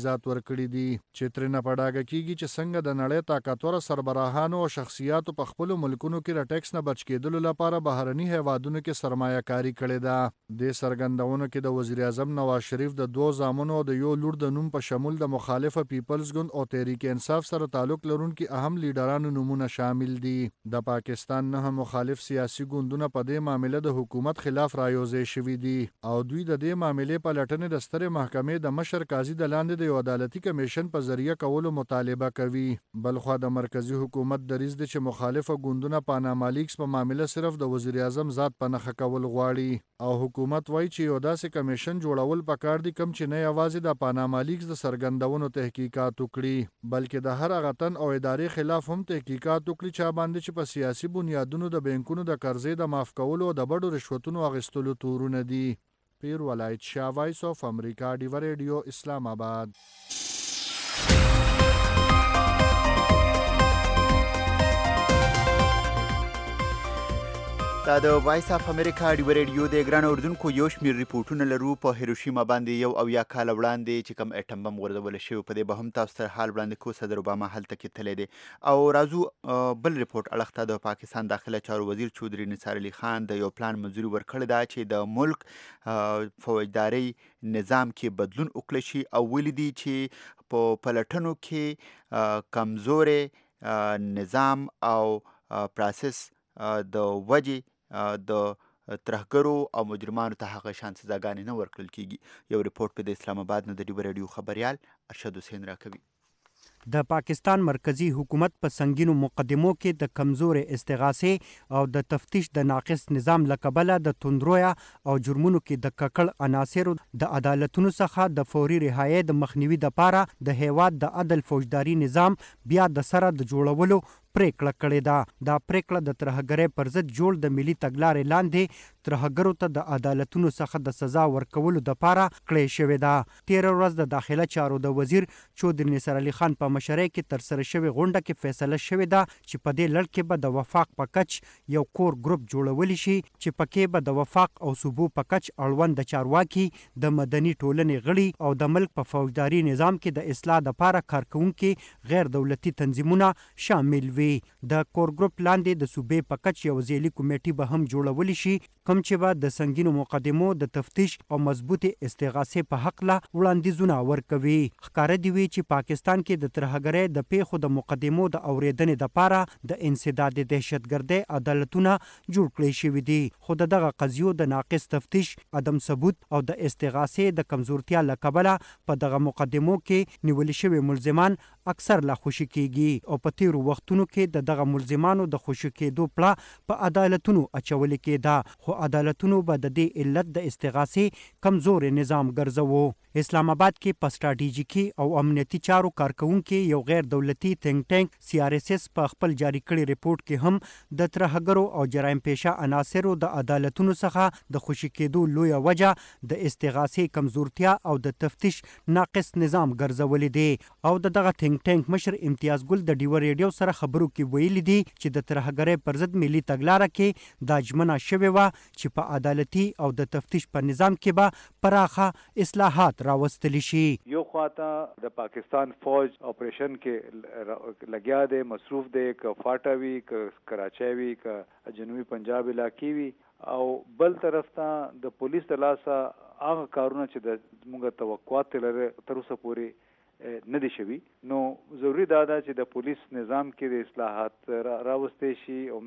تجهیزات ورکړي دي چې ترنه پډاګه کیږي چې څنګه د نړۍ طاقتور سربراهانو او شخصیاتو په خپل ملکونو کې د ټیکس نه بچ کېدلو لپاره بهرني هیوادونو کې سرمایه کاری کړې ده. د سرګندونو کې د وزیر اعظم نواز شریف د دوه زامنو د یو لور د نوم په شمول د مخالفه پیپلز ګوند او تحریک انصاف سره تعلق لرونکي اهم لیډرانو نمونه شامل دي. د پاکستان نه مخالف سیاسي ګوندونه په دې معاملې د حکومت خلاف رايوځای شوي دي او دوی د دې معاملې په لټنې د سترې محکمې د مشر قاضي د لاندې د یو عدالتي کمیشن په ذریعہ کولو مطالبه کوي. بلخوا د مرکزی حکومت دریځ دی چې مخالفه ګوندونه پاناما لیکس په معاملې صرف د وزیر اعظم ذات په نخښه کول غواړي او حکومت وایي چې یو داسې کمیشن جوړول پکار دي کوم چې نه یوازې د پاناما لیکس د سرګندونو تحقیقات وکړي بلکې د هر هغه تن او ادارې خلاف هم تحقیقات وکړي چې باندې چې په سیاسي بنیادونو د بانکونو د قرضې د معاف کولو او د بډو رشوتونو اخیستلو تورونه دي. پیر ولایت شاه، وایس اف امریکا، ډیو ریډیو، اسلام آباد. دا د وایس اف امریکا ډیو ریډیو د ګران اردوونکو یو شمېر ریپورټونه لرو. په هیروشیما باندې یو اویا کاله وړاندې چې کوم اټم بم غورځول شوی په دې به هم تاسو ته حال وړاندې کوو. صدر اوباما هلته کې تللی دی. او راځو بل ریپورټ اړخ ته. د پاکستان داخله چارو وزیر چودري نثار علي خان د یو پلان منظوري ورکړې ده چې د ملک فوجداري نظام کې بدلون وکړل شي او ولیدي چې په پلټنو کې کمزورې نظام او پروسس د وجې د ترهګرو او مجرمانو ته هغه شان سزاګانې نه ورکړل کیږي. یو ریپورټ په د اسلام آباد نه د ډیو ریډیو خبريال ارشد حسین راکوي. د پاکستان مرکزی حکومت په سنگینو مقدمو کې د کمزورې استغاثې او د تفتیش د ناقص نظام لکبله د توندرویا او جرمونو کې د ککړ عناصرو د عدالتونو څخه د فوري رهایی د مخنیوي لپاره د هیواد د عدل فوجداري نظام بیا د سره د جوړولو پریکړه کړې ده. دا پریکړه د ترهګرۍ پر ضد جوړ د ملي تګلارې لاندې ترهګرو ته د عدالتونو څخه د سزا ورکولو لپاره کړې شوې ده. تېره ورځ د داخله چارو د وزیر چودري نثار علي خان په مشرۍ کې ترسره شوې غونډه کې فیصله شوې ده چې په دې لړ کې به د وفاق په کچ یو کور ګروپ جوړولی شي چې پکې به د وفاق او صوبو په کچ اړوند د چارواکي د مدني ټولنې غړي او د ملک په فوجداري نظام کې د اصلاح لپاره کارکوونکي غیر دولتي تنظیمونه شامل وي. د کور ګروپ لاندې د صوبې په کچ یو ځېلي کمیټې به هم جوړولی شي کوم چې به د سنگینو مقدمو د تفتیش او مضبوطې استغاثې په حق له وړاندیزونه ورکوي. ښکاره دي وي چې پاکستان کې د ترهګرۍ د پیښو د مقدمو د اورېدنې دپاره د انسداد دهشتګردۍ عدالتونه جوړ کړی شوي دي خو د دغه قضیو د ناقص تفتیش، عدم ثبوت او د استغاثې د کمزورتیا له کبله په دغه مقدمو کې نیولي شوي ملزمان اکثر لا خوشي کیږي او په تیرو وختونو کې د دغه ملزمانو د خوشي کېدو پړه په عدالتونو اچولې کېده خو عدالتونو به د دې علت د استغاثې کمزورې نظام ګرځوو. اسلام آباد کې په سټراټیژیکي او امنیتي چارو کارکوونکي یو غیر دولتي تھنک ټینک سی آر ایس ایس په خپل جاری کړي ریپورت کې هم د ترهګرو او جرایم پیشه عناصرو د عدالتونو څخه د خوشي کېدو لویه وجه د استغاثې کمزورتیا او د تفتیش ناقص نظام ګرځولې دی. او د دغه تھنک ټینک مشر امتیاز ګل د ډیو ریډیو سره خبرو کې ویلي دي چې د ترهګرۍ پر ضد ملي تګلاره کې دا ژمنه شوې وه چې په عدالتي او د تفتیش په نظام کې به پراخه اصلاحات راوستلی شي. یو خواته د پاکستان فوج اپریشن کې لګیا دی، مصروف دی، که فاټا وي، که کراچۍ وي، که جنوبي پنجاب علاقې وي، او بل طرف ته د پولیس د لاسه هغه کارونه چې د موږ توقعات لري تر اوسه پورې نه دي شوي. نو ضروري دا ده چې د پولیس نظام کې د اصلاحات راوستي شي او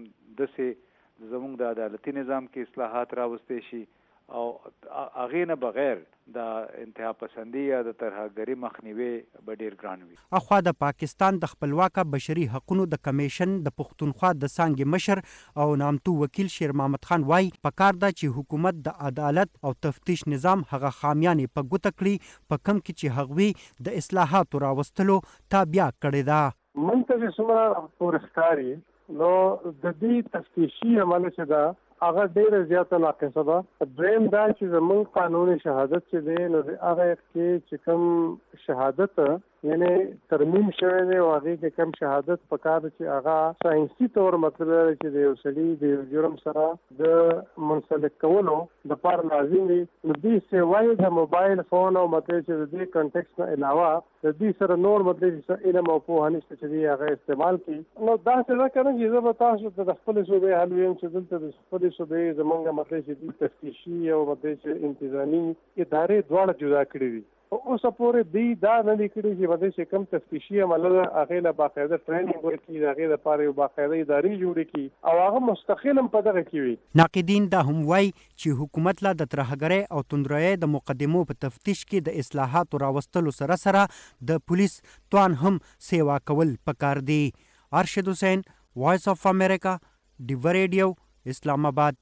داسې زموږ د عدالتي نظام کې اصلاحات راوستي شي او هغې نه بغیر د انتها پسندي یا د ترهګرۍ مخنیوی به ډېر ګران وي. اخوا د پاکستان د خپلواکه بشري حقونو د کمیشن د پښتونخوا د څانګې مشر او نامتو وکیل شیر محمد خان وایي پکار ده چې حکومت د عدالت او تفتیش نظام هغه خامیانې په ګوته کړي په کم کې چې هغوی د اصلاحاتو راوستلو تابع کړې ده. موږ ته چې څومره پورې ښکاري نو د دې تفتیشي عمل چې ده هغه ډیره زیاته ناقصه ده. دویم دا چې زموږ قانون شهادت چې دی نو هغه کې چې کوم شهادت یعنی ترمیم شوی دی او هغې کې کم شهادت پکار چې هغه ساینسي طور مطلب دی چې د یو سړي د یو جرم سره د منسلک کولو دپاره لازم وي. نو دې سیوای د موبایل فون او مطلب چې د دې کنټکس نه علاوه د دې سره نور مطلب چې علم او پوهه نشته چې دې هغه استعمال کړي. نو داسې ده که نه چې زه به تاسو ته د خپلې صوبې حال ویم چې دلته د خپلې صوبې زمونږ مطلب چې دي تفتیشي او مطلب چې انتظامي ادارې دواړه جدا کړې وي. اوسه پورې دوی دا نه دي کړي چې مطلب چې کوم تفتیشي عمله ده هغې له باقاعده ټریننګ ورکړي، د هغې لپاره یو باقاعده ادارې جوړې کړي او هغه مستقل هم په دغه کې وي. ناقدین دا هم وایي چې حکومت لا د ترهګرۍ او توندرویۍ د مقدمو په تفتیش کې د اصلاحاتو راوستلو سره سره د پولیس توان هم سیوا کول پکار دی. ارشد حسین، وایس آف امریکا، ډیوه ریډیو، اسلام آباد.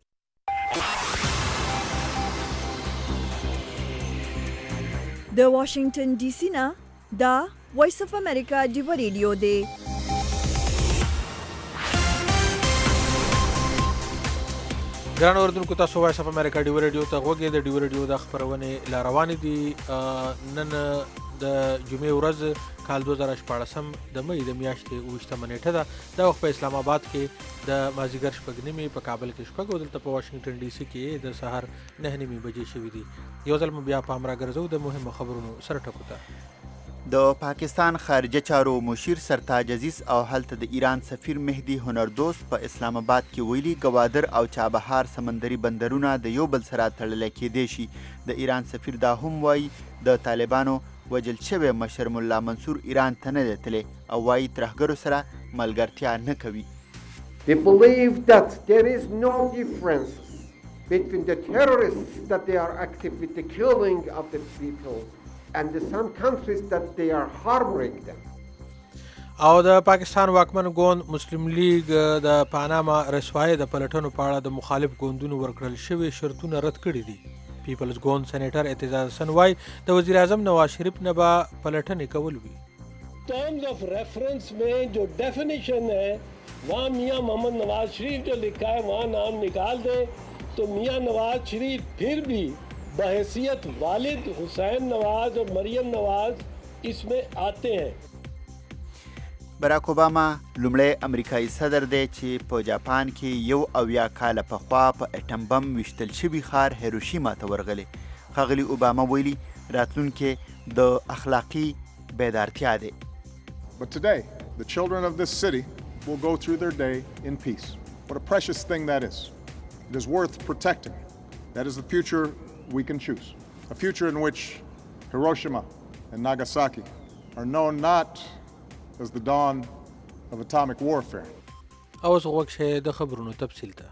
د واشنگټن ډي سي نه دا وایس اف امریکا ډیوه ریډیو دی. ګران اوردونکو، تاسو وایس اف امریکا ډیوه ریډیو ته غوږ یې. د ډیوه ریډیو د خپرونې لا روانې دي. نن د جمعې ورځ کال دوه زره شپاړسم د مې د میاشتې اوویشتمه نیټه ده. دا وخت په اسلام آباد کې د مازدیګر شپږ نیمې، په کابل کې شپږ او دلته په واشنګټن ډي سي کې د سهار نه نیمې بجې شوي دي. یو ځل مو بیا پام راګرځو د مهمو خبرونو سره ټکو ته. د پاکستان خارجه چارو مشیر سرتاج عزیز او هلته د ایران سفیر مهدي هنردوست په اسلام آباد کې ویلي ګوادر او چابهار سمندري بندرونه د یو بل سره تړلی کېدی شي. د ایران سفیر دا هم وایي د طالبانو وجل شوی مشر ملا منصور ایران ته نه دی تللی او وایي ترهګرو سره ملګرتیا نه کوي. They believe that there is no differences between the terrorists that they are active with the killing of the people and the some countries that they are harboring them. او د پاکستان واکمن ګوند مسلم لیگ د پاناما رسوایی د پلټنو په اړه د مخالف ګوندونو ورکړل شوي شرطونه رد کړي دي. پیپلز ګوند سینیټر اعتزاز حسن وایي د وزیر اعظم نواز شریف نه به پلټنې کول وي. Terms of reference में जो डेफिनेशन है वहाँ मियाँ मोहम्मद नवाज शरीफ जो लिखा है वहाँ नाम निकाल दे तो मियाँ नवाज शरीफ फिर भी बहैसियत वालिद हुसैन नवाज और मरियम नवाज इसमें आते हैं. براک اوباما لومړی امریکایي صدر دی چې په جاپان کې یو اویا کاله پخوا په اټم بم ویشتل شوي ښار هیروشیما ته ورغلی. ښاغلي اوباما ویلي راتلونکی د اخلاقي بیدارتیا دی. But today, the children of this city will go through their day in peace. What a precious thing that is. It is worth protecting. That is the future we can choose. A future in which Hiroshima and Nagasaki are known not as the dawn of atomic warfare. اوس غوږ شئ د خبرونو تفصیل ته.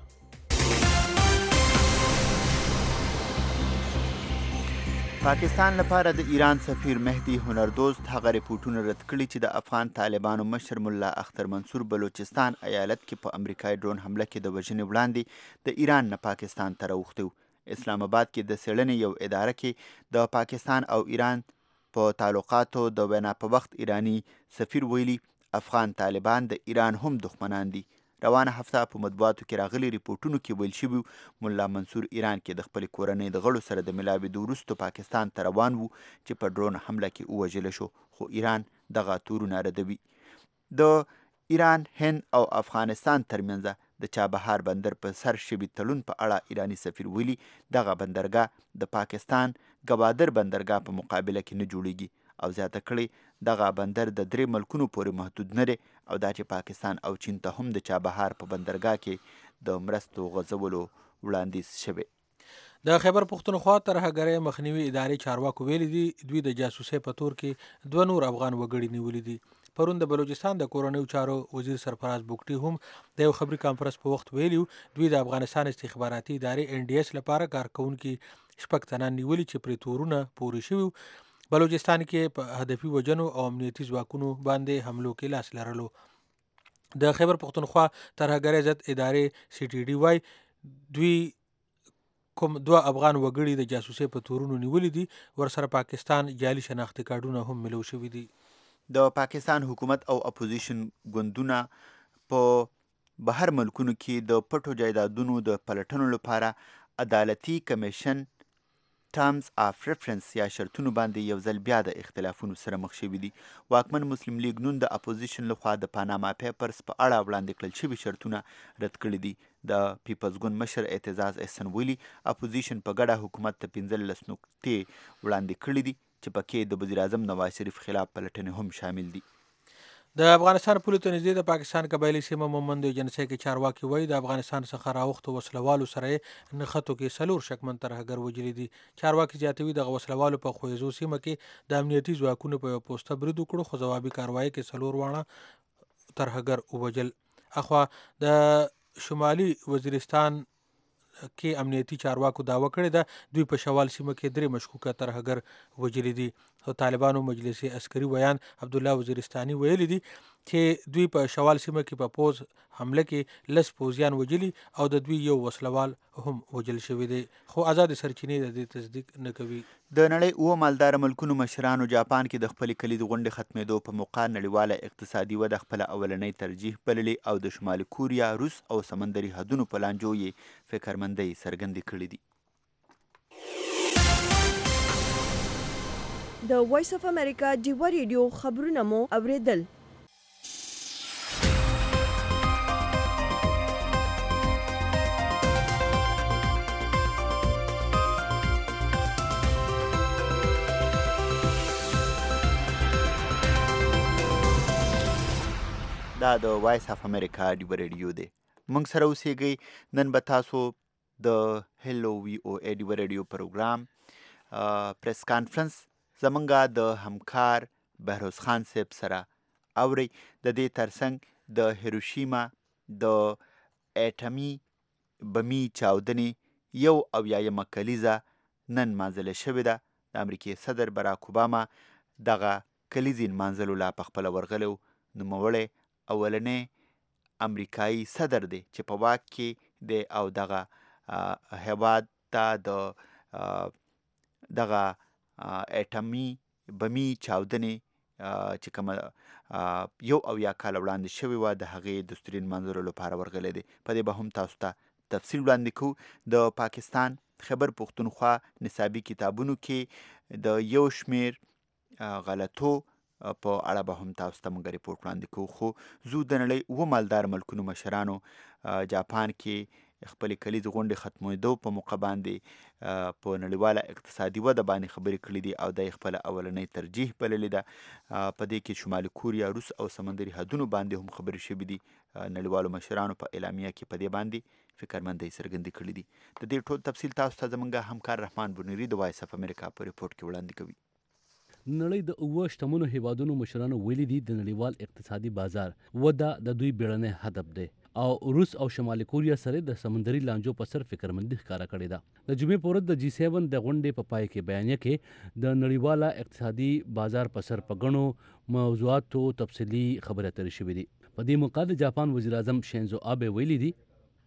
پاکستان لپاره د ایران سفیر مهدي هنردوست هغه ریپورټونه رد کړي چې د افغان طالبانو مشر ملا اختر منصور بلوچستان ایالت کې په امریکایي ډرون حمله کې د وژنې وړاندې د ایران نه پاکستان ته راوښتی و. اسلام آباد کې د څېړنې یو اداره کې د پاکستان او ایران په تعلقاتو د وینا په وخت ایرانی سفیر ویلي افغان طالبان د ایران هم دښمنان دي. روانه هفته په مطبوعاتو کې راغلي ریپورټونو کې ویل شوي ملا منصور ایران کې د خپلې کورنۍ د غړو سره د ملاوېدو وروسته پاکستان ته روان و چې په ډرون حمله کې ووژل شو، خو ایران دغه تورونه ردوي. د ایران، هند او افغانستان ترمنځ د چابهار بندر په سر شوي تړون په اړه ایرانی سفیر ویلي دغه بندرګاه د پاکستان ګوادر بندرګاه په مقابله کې نه جوړیږي او زیاته کړې دغه بندر د درې ملکونو پورې محدود نه دی او دا چې پاکستان او چین ته هم د چابهار په بندرګاه کې د مرستو غځولو وړاندیز شوی. د خیبر پښتونخوا ترهګرۍ مخنیوي ادارې چارواکو ویلي دي دوی د جاسوسۍ په تور کې دوه نور افغان وګړي نیولي دي. پرون د بلوچستان د کورنیو چارو وزیر سرفراز بوګټي هم د یو خبري کانفرنس په وخت ویلي دوی د افغانستان استخباراتي ادارې ان ډي اس لپاره کارکونکي شپږ تنان نیولي چې پرې تورونه پورې شوي. بلوچستان کې په هدفي وژنو او امنیتي ځواکونو باندې حملو کې لاس لرلو. د خیبر پښتونخوا ترهګرۍ ضد ادارې سی ټي ډي وايي دوی کوم دوه افغان وګړي د جاسوسۍ په تورونو نیولي دي، ورسره پاکستان جعلي شناختي کارډونه هم ملو شوي دي. د پاکستان حکومت او اپوزیشن ګوندونه په بهر ملکونو کې د پټو جایدادونو د پلټنو لپاره عدالتي کمیشن ټرمز اف ریفرنس یا شرطونو باندې یو ځل بیا د اختلافونو سره مخ شوي دي. واکمن مسلم لیگ نون د اپوزیشن لخوا د پاناما پیپرز په اړه وړاندې کړل شوي شرطونه رد کړي دي. د پیپلز ګوند مشر اعتزاز احسن ویلي اپوزیشن په ګډه حکومت ته پنځلس نقطې وړاندې کړي دي چې پکې د وزیر اعظم نواز شریف خلاف پلټنې هم شامل دي. د افغانستان پولو ته نږدې د پاکستان قبایلي سیمه مومند ایجنسۍ کې چارواکي وایي د افغانستان څخه راوښتو وسلوالو سره یې نښتو کې څلور شکمن ترهګر وژلي دي. چارواکي زیاتوي دغه وسلوالو په خویزو سیمه کې د امنیتي ځواکونو په یو پوسته برید وکړو خو ځوابي کاروایي کې څلور واړه ترهګر ووژل. اخوا د شمالي وزیرستان کې امنیتي چارواکو دعوه کړې ده دوی په شوال سیمه کې درې مشکوکه ترهګر وژلي دي. طالبانو مجلسي عسکري ویان عبدالله وزیرستاني ویلي دي چې دوی په شوال سیمه کې په پوز حمله کې لس پوځیان وژلي او د دوی یو وسلوال هم وژل شوی دی خو آزاد سرچینې د دې تصدیق نه کوي. د نړۍ اوه مالدار ملکونو مشرانو جاپان کې د خپلې کلید غونډې ختمېدو په موقع نړیواله اقتصادي وده خپله اولنۍ ترجیح بللې او د شمالي کوریا، روس او سمندري حدونو په لانجو یې فکرمندۍ څرګندې کړې دي. د وایس اف امریکا ډیوه ریډیو خبرونه مو اوریدل. دا د وایس اف امریکا ډیوه ریډیو دی. موږ سره اوسېږئ. نن به تاسو د هلو وی او ای ډیوه ریډیو پروګرام پریس کانفرنس زمونږ د همکار بهروز خان صاحب سره اورئ. د دې ترڅنګ د هیروشیما د اټمي بمي چاودنې یو اویایمه کلیزه نن نمانځله شوې ده. د امریکې صدر براک اوباما دغه کلیزې نمانځلو لا په خپله ورغلی نوموړی اولنی امریکایي صدر دی چې په واک کې دی او دغه هیواد ته د دغه اټمي بمي چاودنې چې کومه یو اویا کاله وړاندې شوې وه د هغې دستوري نمانځلو لپاره ورغلی دی. په دې به هم تاسو ته تفصیل وړاندې کوو. د پاکستان خیبر پښتونخوا نصابي کتابونو کې د یو شمیر غلطو په اړه به هم تاسو ته موږ ریپورټ وړاندې کوو. خو زو د نړۍ اوه مالدار ملکونو مشرانو جاپان کې خپلې کلیزې غونډې ختمېدو په موقع باندې په نړیواله اقتصادي وده باندې خبرې کړې دي او دا یې خپله اولنۍ ترجیح بللې ده. په دې کې شمالي کوریا، روس او سمندري حدونو باندې هم خبرې شوي دي. نړیوالو مشرانو په اعلامیه کې په دې باندې فکرمندۍ څرګندې کړي دي. د دې ټول تفصیل تاسو ته زموږ همکار رحمان بونیری د وایس اف امریکا په ریپورټ کې وړاندې کوي. نړۍ د اوه شتمنو هیوادونو مشرانو ویلي دي د نړیوال اقتصادي بازار وده د دوی بیړنی هدف دی او روس او شمالي کوریا سره د سمندري لانجو په سر فکرمندي ښکاره کړې ده. د جمعې په ورځ د جی سیون د غونډې په پای کې بیانیه کې د نړیواله اقتصادي بازار په سر په ګڼو موضوعاتو تفصیلي خبرې اترې شوې دي. په دې موقع د جاپان وزیر اعظم شینزو آبه ویلي دي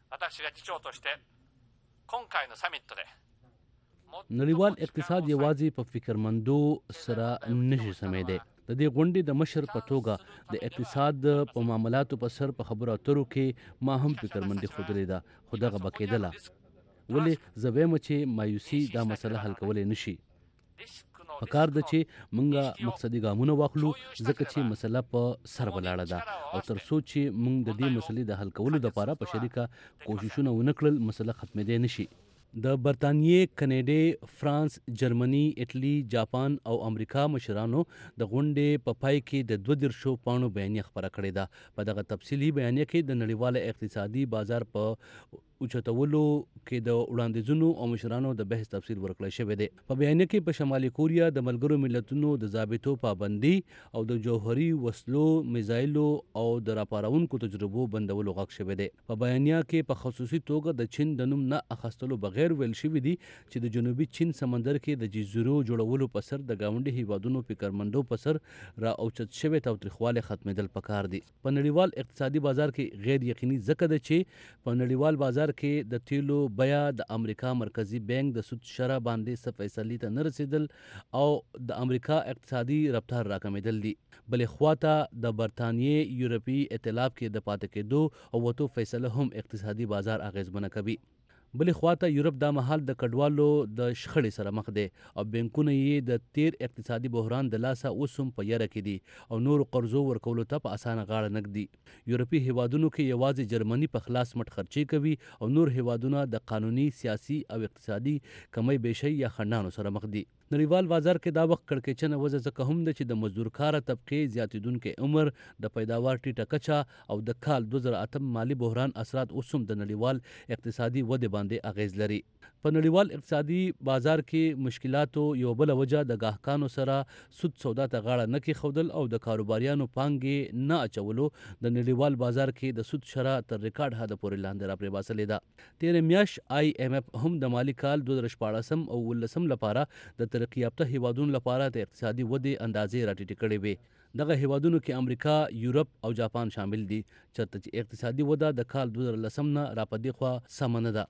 نړیوال اقتصاد یوازې په فکرمندو سره نشي سمېدی. د دې غونډې د مشر په توګه د اقتصاد په معاملاتو په سر په خبرو اترو کې ما هم فکرمندي ښودلې ده خو دغه به کېدله. ولې زه وایم چې مایوسي دا مسله حل کولی نشي. پکار ده چې موږ مقصدي ګامونه واخلو ځکه چې مسله په سر ولاړه ده او تر څو چې موږ د دې مسلې د حل کولو لپاره په شریکه کوششونه ونه کړل مسله ختمېدی نشي. د برطانیې، کینیډې، فرانس، جرمني، اټلي، جاپان او امریکا مشرانو د غونډې په پای کې د دوه دېرشو پاڼو بیانیه خپره کړې ده. په دغه تفصیلي بیانیه کې د نړیواله اقتصادي بازار په اوچتولو کې د وړاندیزونو او مشرانو د بحث تفصیل ورکړی شوی دی. په بیانیه کې په شمالي کوریا د ملګرو ملتونو د ضابطو پابندي او د جوهري وسلو، میزایلو او د راپارونکو تجربو بندولو غږ شوی دی. په بیانیه کې په خصوصي توګه د چین د نوم نه اخیستلو بغیر ویل شوي دي چې د جنوبي چین سمندر کې د جزیرو جوړولو په سر د ګاونډي هیوادونو فکرمندو په سر را اوچت شوی تاوتریخوالی ختمېدل پکار دي. په نړیوال اقتصادي بازار کې غیر یقیني ځکه ده چې په نړیوال بازار کې د تیلو بیا د امریکا مرکزی بانک د سود شرح باندې څه فیصلې ته نه رسیدل او د امریکا اقتصادي رفتار راکمېدل دي. بلې خواته د برطانیې یورپي ائتلاف کې د پاتې کېدو او وتو فیصله هم اقتصادي بازار اغیزمنه کوي. بلې خواته یورپ دا مهال د کډوالو د شخړې سره مخ دی او بینکونه یې د تیر اقتصادي بحران د لاسه اوس هم په یره کې دي او نورو قرضو ورکولو ته په اسانه غاړه نږدي. یورپي هیوادونو کې یوازې جرمني په خلاص مټ خرچې کوي او نور هیوادونه د قانوني سیاسي او اقتصادي کمی بیشۍ یا خنډانو سره مخ دي. نړیوال بازار کې دا وخت کړکېچنه وضع ځکه هم ده چې د مزدور کاره طبقې زیاتېدونکی عمر، د پیداوار ټیټه کچه او د کال دوه زره اتم مالي بحران اثرات اوس هم د نړیوال اقتصادي ودې باندې اغیز لري. په نړیوال اقتصادي بازار کې مشکلاتو یو بله وجه د ګاهکانو سره سود سودا ته غاړه نه کېښودل او د کاروباریانو پانګې نه اچولو د نړیوال بازار کې د سود شرح تر ریکارډ حده پورې لاندې راپرېباسلې ده. تېره میاشت آی ایم اف هم د مالي کال دوه زره شپاړسم او اوولسم لپاره د ترقي یافته هیوادونو لپاره د اقتصادي ودې اندازې راټیټې کړې وې. دغه هیوادونو کې امریکا، یورپ او جاپان شامل دي، چېرته چې اقتصادي وده د کال دوه زره لسم نه راپدې خوا سمه نه ده.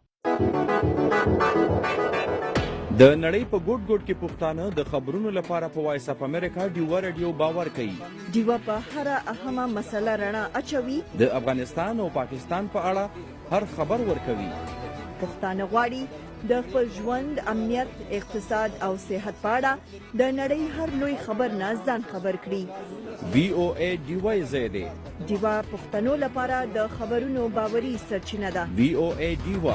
د نړۍ په ګوټ ګوټ کې پښتانه د خبرونو لپاره په وایس اف امریکا ډیوا رادیو باور کوي. ډیوا په هر اهمه مسله رڼا اچوي. د افغانستان او پاکستان په اړه هر خبر ورکوي. پښتانه غواړي د خپل ژوند، امنیت، اقتصاد او صحت په اړه د نړۍ هر لوی خبر نه ځان خبر کړي. وی او ای ډیوا زیاده ډیوا پښتنو لپاره د خبرونو باوري سرچینه ده. وی او ای ډیوا.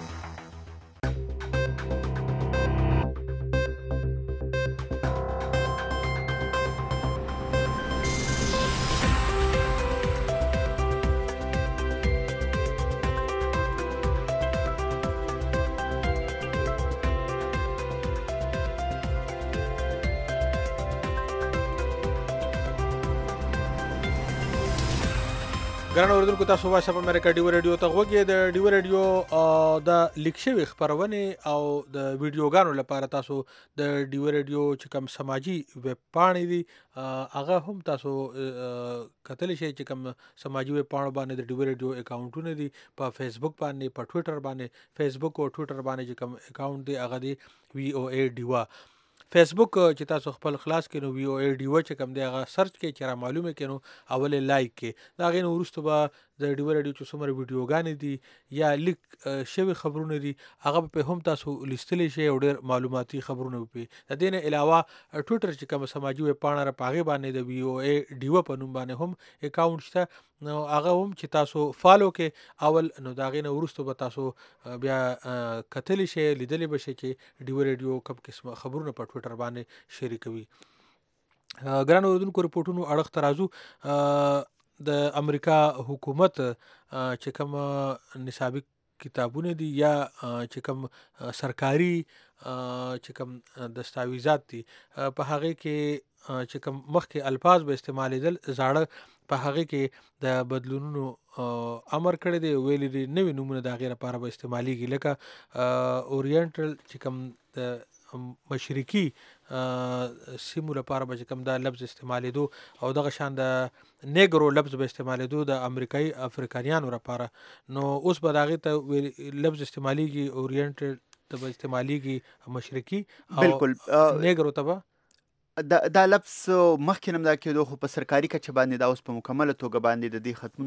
ګران اوریدونکو، تاسو وایس اف امریکا ډیو رادیو ته غوږی. د ډیو رادیو د لیک شوي خپرونې او د ویډیوګانو لپاره تاسو د ډیو رادیو چې کوم سماجی ویب پاڼې دي هغه هم تاسو کتلی شئ. چې کوم سماجی ویب پاڼو باندې د ډیو رادیو اکاونټونه دي په فیسبوک باندې، په ټویټر باندې. فیسبوک او ټویټر باندې چې کوم اکاونټ دی هغه دی وی او ای ډیوا. فیسبوک چې تاسو خپل خلاص کړئ نو وی او ای ډیوا چې کوم دی هغه سرچ کړئ چې را معلومه کړئ نو اول لایک کړئ. د هغې نه وروسته به د ډیو رادیو چې څومره ویډیوګانې دي یا لیک شوي خبرونه دي هغه به هم تاسو لستلی شئ او ډېر معلوماتي خبرونه به پې. د دې نه علاوه ټویټر چې کومه سماجي ویب پاڼه ده په هغې باندې د وی او ای ډیوا په نوم باندې هم اکاونټ شته. نو هغه هم چې تاسو فالو کې اول نو د هغې نه وروسته به تاسو بیا کتلی شئ، لیدلی به شئ چې ډیو رادیو کوم قسمه خبرونه په ټویټر باندې شریکوي. ګران اوریدونکو، رپورټونو اړخ ته راځو. د امریکا حکومت چې کوم نصابي کتابونه دي یا چې کوم سرکاري چې کوم دستاویزات دي په هغې کې چې کوم مخکې الفاظ به استعمالېدل زاړه، په هغې کې د بدلونونو امر کړی دی. ویلي دي نوي نومونه د هغې لپاره به استعمالیږي، لکه اورینټل چې کوم د مشرقي سیمو لپاره به چې کوم دا لفظ استعمالېدو او دغه شان د نیګرو لفظ به استعمالېدو د امریکایي افریقانیانو لپاره. نو اوس به د هغې ته لفظ استعمالیږي اورینټل ته به استعمالیږي مشرقي او نیګرو ته به دا دا لفظ مخکې هم دا کېدو، خو په سرکاري کچه باندې دا اوس په مکمله توګه باندې د دې ختمون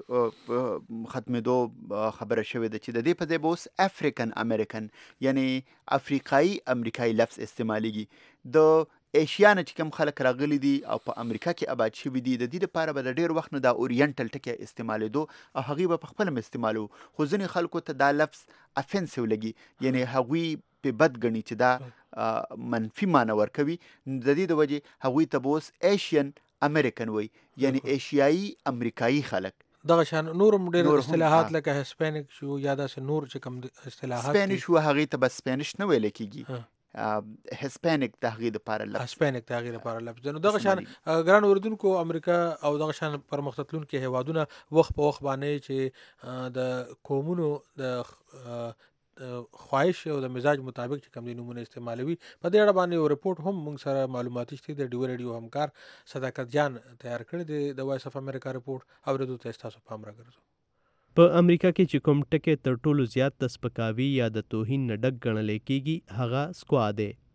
دغه ختمېدو خبره شوې ده چې د دې په ځای به اوس افریکن امریکن یعنې افریقایي امریکایي لفظ استعمالیږي. د ایشیا نه چې کوم خلک راغلي دي او په امریکا کې آباد شوي دي، د دې لپاره به د ډېر وخت نه دا اورینټل ټکی استعمالېدو او هغوی به په خپله هم استعمالو. خو ځینې خلکو ته دا لفظ افنسیو لګي، یعنې هغوی په بد ګڼي چې دا منفي معنی ورکوي. د دې د وجې هغوی ته به اوس ایشین امریکن وایي، یعنې ایشیایي امریکایي خلک. دغه شان نور هم ډېر اصطلاحات لکه هسپینک شو یا داسې نور چې کوم اصطلاحات سپینش و هغې ته به سپینش نه ویلی کېږي، هسپینک د هغې دپاره لفظ هسپینک د هغې لپاره لفظ دی. نو دغه شان ګران اورېدونکو، امریکا او دغه شان پرمخ تلونکي هیوادونه وخت په وخت باندې چې د قومونو د خواهش او د مزاج مطابق چې کوم دي نومونه استعمالوي. په دې اړه باندې یو رپورټ هم موږ سره معلوماتي شته د ډیو رادیو همکار صداقت جان تیار کړی دی. د وایس اف امریکا رپورټ اورېدو ته ستاسو پام راګرځو. په امریکا کې چې کوم ټکی تر ټولو زیات د سپکاوي یا د توهین نه ډک ګڼلی کېږي هغه سکوا دی.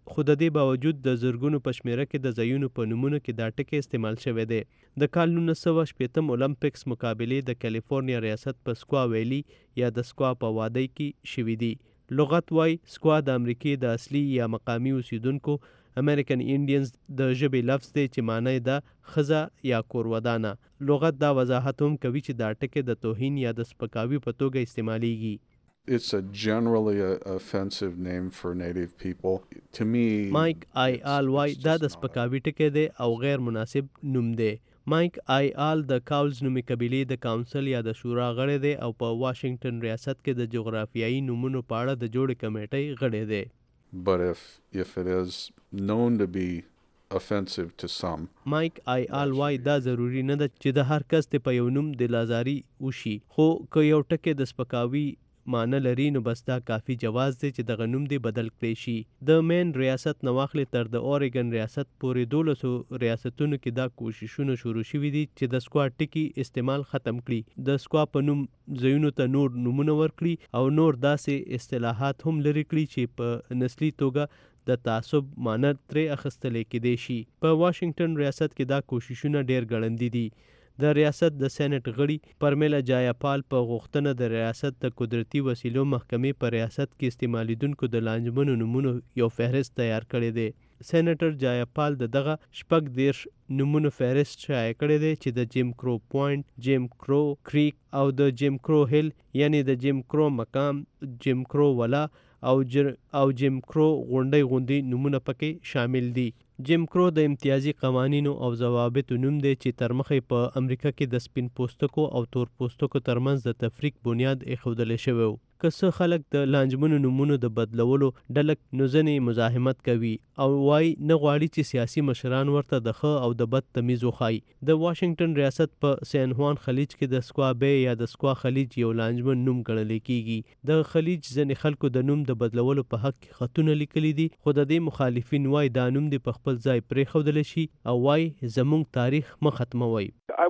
خو د دې باوجود د زرګونو په شمېره کې د ځایونو په نومونو کې دا ټکی استعمال شوی دی. د کال نولس سوه شپېتم اولمپکس مقابلې د کالیفورنیا ریاست په سکوا ویلي یا د سکوا په وادۍ کې شوي دي. لغت وای سکوا د امریکې د اصلي یا مقامي اوسیدونکو امریکن انډینز د ژبې لفظ دی چې معنی ده ښځه یا کورودانه. لغت دا وضاحت هم کوي چې دا ټکی د توهین یا د سپکاوي په توګه استعمالیږي. It's a generally a offensive name for native people. To me, مایک آی آل وای دا د سپکاوي ټکی دی او غیر مناسب نوم دی. مایک آی آل د کاولز نومي قبیلې د کاونسل یا د شورا غړی دی او په واشنگټن ریاست کې د جغرافیایي نومونو په اړه د جوړې کمیټۍ غړی دی. But if if it is known to be offensive to some, مایک آی آل وای دا ضروری نه ده چې د هر کس ته په یو نوم د لازاري وشي، خو که یو ټکی د سپکاوي معنی لري نو بس دا کافي جواز دی چې دغه نوم دی بدل کړی شي. د مین ریاست نه واخلې تر د اورېګن ریاست پورې دولسو ریاستونو کې دا کوششونه شروع شوي دي چې د سکوا ټکي استعمال ختم کړي، د سکوا په نوم ځایونو ته نور نومونه ورکړي او نور داسې اصطلاحات هم لرې کړي چې په نسلي توګه د تعصب معنی ترې اخیستلی کېدی شي. په واشنگټن ریاست کې دا کوششونه ډېر ګړندي دي. د ریاست د سینټ غړي پرمیلا جایاپال په غوښتنه د ریاست د قدرتي وسیلو محکمې په ریاست کې استعمالیدونکو د لانجمنو نومونو یو فهرست تیار کړی دی. سینټر جایاپال د دغه شپږ دېرش نومونو فهرست شایع کړی دی چې د جیم کرو پوینټ، جیم کرو کریک او د جیم کرو هیل یعنی د جیم کرو مقام، جیم کرو ولا او او جیم کرو غونډۍ غوندي نومونه پکې شامل دي. جیم کرو د امتیازي قوانینو او ضوابطو نوم دی چې تر مخې په امریکا کې د سپین پوستکو او تور پوستکو ترمنځ د تفریق بنیاد ایښودلی شوی و. که څه خلک د لانجمنو نومونو د بدلولو ډلک نو ځینې مزاحمت کوي او وایي نه غواړي چې سیاسي مشران ورته د ښه او د بد تمیز وښایي. د واشنگټن ریاست په سین خوان خلیج کې د سکوا بی یا د سکوا خلیج یو لانجمن نوم ګڼلی کیږي. د خلیج ځینې خلکو د نوم د بدلولو په حق کې خطونه لیکلي دي، خو د دې مخالفین وایي دا نوم د په خپل ځای پرېښودلی شي او وایي زموږ تاریخ مه ختموئ.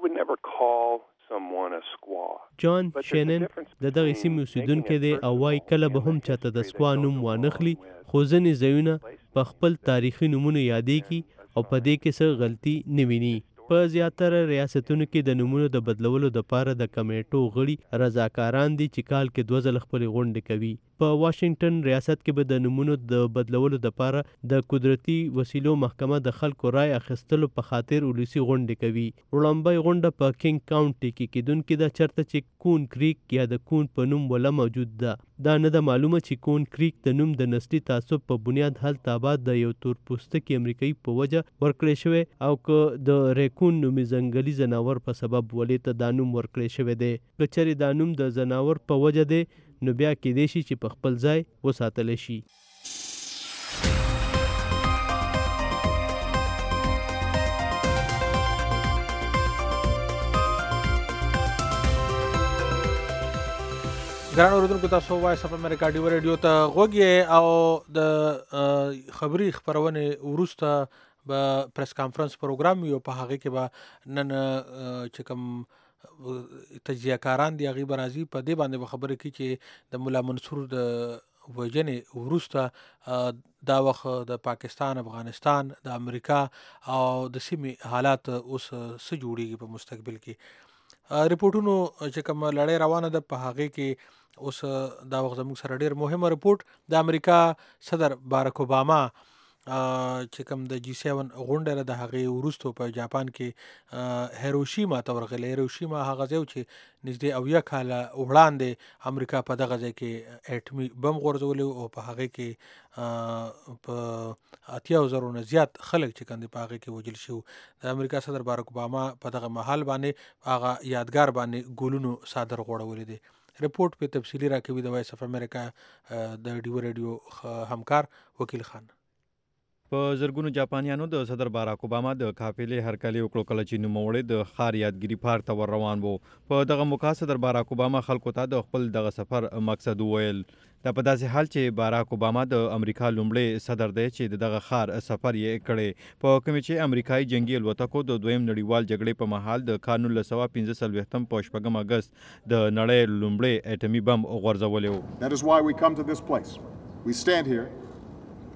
جان شینن د دغې سیمې اوسیدونکی دی او وایي کله به هم چاته د سکوا نوم وانخلي، خو ځینې ځایونه په خپل تاریخي نومونو یادېږي او په دې کې څه غلطي نه ویني. په زیاتره ریاستونو کې د نومونو د بدلولو دپاره د کمیټو غړي رضاکاران دي چې کال کې دوه ځله خپلې غونډې کوي. په واشنگټن ریاست کې به د نومونو د بدلولو دپاره د قدرتي وسیلو محکمه د خلکو رای اخیستلو په خاطر ولسي غونډې کوي. وړاندبۍ غونډه په کینګ کاونټي کې کیدونکې ده چېرته چې کون کریک یا د کون په نوم وله موجود ده. دا نه ده معلومه چې کون کریک د نوم د نسلي تعصب په بنیاد هلته آباد د یو تور پوستکي امریکایي په وجه ورکړی شوی او که د ریکون نومي ځنګلي ځناور په سبب ولې ته دا نوم ورکړی شوی دی. که چېرې دا نوم د ځناور په وجه دی نو بیا کېدای شي چې په خپل ځای وساتلی شي. ګران اورېدونکو تاسو وایس اف امریکا ډیو ریډیو ته غوږ یې او د خبري خپرونې وروسته به پریس کانفرنس پروګرام یو په هغې کې به نن چې کوم تجزیه کاران دي هغې به راځي په دې باندې به خبرې کوي چې د ملا منصور د وژنې وروسته دا وخت د پاکستان، افغانستان، د امریکا او د سیمې حالات اوس څه جوړیږي په مستقبل کې. ریپورټونو چې کوم لړۍ روانه ده په هغې کې اوس دا وخت زموږ سره ډېر مهمه ریپورټ د امریکا صدر بارک اوباما چې کوم د جی سیون غونډه ده د هغې وروستو په جاپان کې هیروشیما ته ورغلی. هیروشیما هغه ځای چې نږدې اویا کاله وړاندې امریکا په دغه ځای کې اټمي بم غورځولی او په هغې کې په اتیاو زرو نه زیات خلک چې کوم دي په هغې کې وژل شوي. د امریکا صدر بارک اوباما په دغه مهال باندې هغه یادګار باندې ګلونو څادر غوړولی دی. رپورټ په تفصیلي راکوي د وایس اف امریکا د ډیو ریډیو همکار وکیل خان. په زرګونو جاپانیانو د صدر باراک اوباما د قافلې هرکلی وکړو کله چې نوموړی د ښار یادګیري پارک ته ور روان و. په دغه موقع صدر باراک اوباما خلکو ته د خپل دغه سفر مقصد وویل. دا په داسې حال چې باراک اوباما د امریکا لومړی صدر دی چې د دغه ښار سفر یې کړی، په کومې چې امریکایي جنګي الوتکو د دویم نړیوال جګړې په مهال د کال نولس سوه پنځه څلوېښتم په شپږم اګست د نړۍ لومړی اټمي بم غورځولی و. That is why we come to this place. We stand here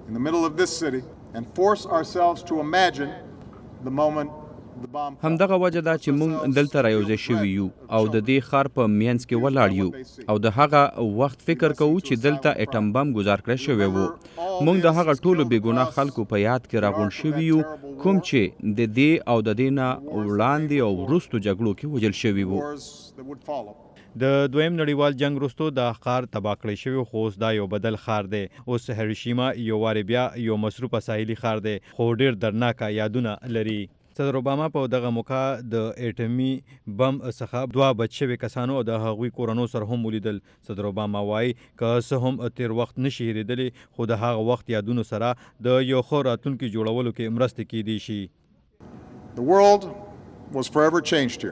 in the middle of this city and force ourselves to imagine the moment the bomb fell. همدغه وجه دا چې موږ دلته رايوځای شوي یو او د دې ښار په مینځ کې ولاړ یو او د هغه وخت فکر کوو چې دلته اټم بم ګزار کړی شوی وو. موږ د هغه ټولو بېګناه خلکو په یاد کې راغونډ شوي یو کوم چې د دې او د دې نه وړاندې او وروستو جګړو کې وژل شوي وو. د دویم نړیوال جنگ وروسته د ښار تباه کړی شوی خو اوس دا یو بدل ښار دی. اوس هیروشیما یو وارې بیا یو مصروفه ساحلي ښار دی خو ډیر درناکه یادونه لري. صدر اوباما په دغه موقع د اټمي بم څخه دوه بچ شوي کسانو او د هغوی کورنو سره هم ولیدل. صدر اوباما وایي که څه هم تیر وخت نشي هېرېدلی خو د هغه وخت یادونو سره د یو ښه راتلونکي جوړولو کې مرستې کیدی شي. The world was forever changed here.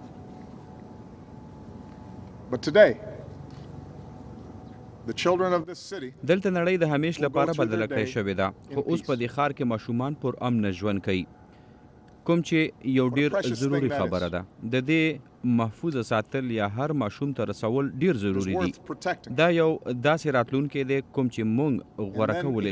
But today, the children of this city دلته نړۍ د همیش لپاره بدله کړې شوې ده خو اوس په دې ښار کې ماشومان پر امن ژوند کوي کوم چې یو ډیر ضروری خبره ده. د دې محفوظ ساتل یا هر ماشوم ته رسول ډیر ضروری دي. دا یو داسې راتلونکی دی کوم چې موږ غوره کولی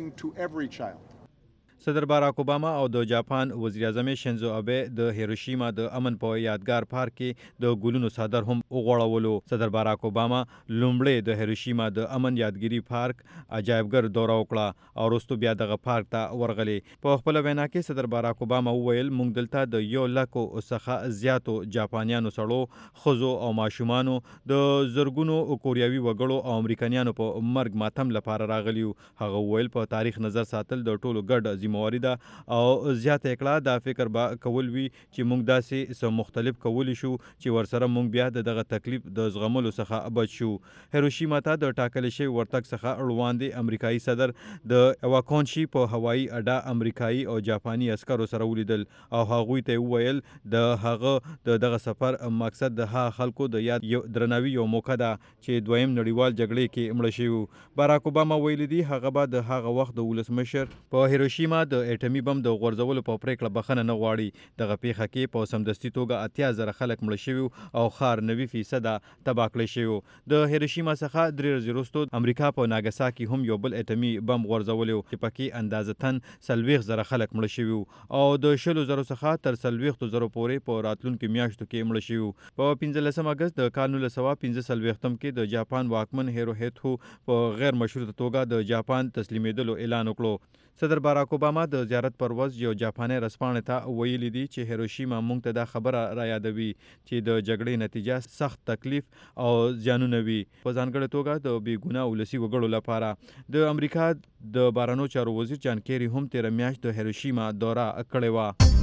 شو. صدر باراک اوباما او د جاپان وزیر اعظم شینزو ابه د هیروشیما د امن په یادګار پارک کې د ګلونو صدر هم وغوړولو. صدر باراک اوباما لومړی د هیروشیما د امن یادګیری پارک عجایبګر دوره وکړه او وروسته بیا دغه پارک ته ورغلی. په خپل وینا کې صدر باراک اوباما وویل موږ دلته د یو لکو څخه زیاتو جاپانیانو سړو ښځو او ماشومانو د زرګونو کوریاوي وګړو او امریکایانو په مرګ ماتم لپاره راغلی یو. هغه وویل په تاریخ نظر ساتل د ټولو ګډ ذمہواري ده او زیاته کړه دا فکر به کول وي چې موږ داسې څه مختلف کولی شو چې ورسره موږ بیا د دغه تکلیف د زغملو څخه بچ شو. هیروشیما ته د ټاکل شوي ورتګ څخه وړاندې امریکایي صدر د اواکونشي په هوایي اډه امریکایي او جاپاني عسکرو سره ولیدل او هغوی ته وویل د هغه د دغه سفر مقصد د هغه خلکو د یاد درناوي یو موقع ده چې دویم نړیوال جګړې کې مړه شوي. باراک اوباما ویلي دي هغه به د هغه وخت د ولسمشر په هیروشیما د اټمي بم د غورځولو په پریکړه بخښنه نه غواړي. دغه پیښه کې په سمدستي توګه اتیا زره خلک مړه شوي او ښار نوي فیصده تباه کړی شوی. د هیروشیما څخه درې ورځې وروسته امریکا په ناګساکي هم یو بل اټمي بم غورځولی چې پکې اندازتن څلوېښت زره خلک مړه شوي او د شلو زرو څخه تر څلوېښتو زرو پورې په راتلونکو میاشتو کې مړه شوي. په پنځلسم اګست د کال نولس سوه پنځه څلوېښتم کې د جاپان واکمن هیروهیتو په غیر مشروطه توګه د جاپان تسلیمېدلو اعلان وکړو. صدر باراک اوباما د زیارت پر ورځ یو جاپاني رسپانې ته ویلي دي چې هیروشیما موږ ته دا خبره را یادوي چې د جګړې نتیجه سخت تکلیف او زیانونه وي په ځانګړې توګه د بې ګناه ولسي وګړو لپاره. د امریکا د بهرنیو چارو وزیر جان کیری هم تېره میاشت د هیروشیما دوره کړې وه.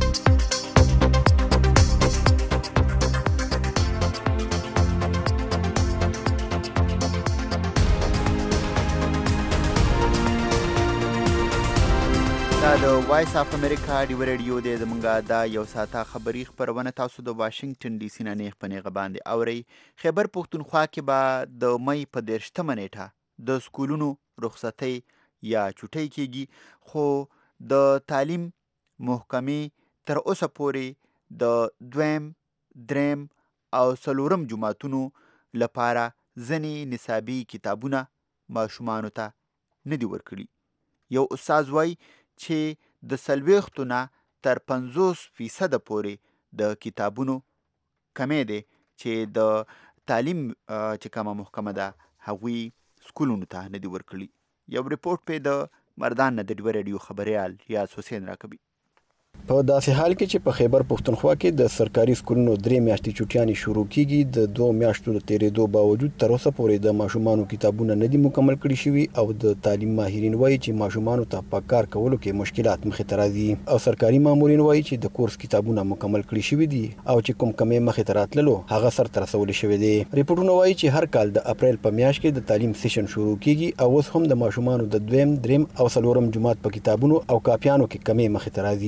دا د وایس اف امریکا ډیو ریډیو دی. زمونږ دا یو ساعته خبري خپرونه تاسو د واشنگټن ډي سي نه نیغ په نیغه باندې اورئ. خیبر پښتونخوا کې به د مۍ په دېرشتمه نیټه د سکولونو رخصتۍ یا چوټۍ کیږي خو د تعلیم محکمې تر اوسه پورې د دویم دریم او څلورم جماعتونو لپاره ځینې نصابي کتابونه ماشومانو ته نه دي ورکړي. یو استاد وایي چې د څلوېښتو نه تر پنځوس فیصده پورې د کتابونو کمی دی چې د تعلیم چې کومه محکمه ده هغوی سکولونو ته نه دي ورکړي. یو رپورټ پې د مردان نه د ډیوه ریډیو خبریال ریاض حسین راکوي. په داسې حال کې چې په خیبر پښتونخوا کې د سرکاري سکولونو درې میاشتې چوټیانې شروع کیږي د دوه میاشتو د تیرېدو باوجود تر اوسه پورې د ماشومانو کتابونه نه دي مکمل کړي شوي او د تعلیم ماهرین وایي چې ماشومانو ته په کار کولو کې مشکلات مخې ته راځي او سرکاري مامورین وایي چې د کورس کتابونه مکمل کړي شوي دي او چې کوم کمې مخې ته راتللو هغه سرته رسولي شوي دي. ریپورټونه وایي چې هر کال د اپریل په میاشت کې د تعلیم سیشن شروع کیږي او اوس هم د ماشومانو د دویم دریم او څلورم جماعت په کتابونو او کاپیانو کې کمې مخې ته راځي چې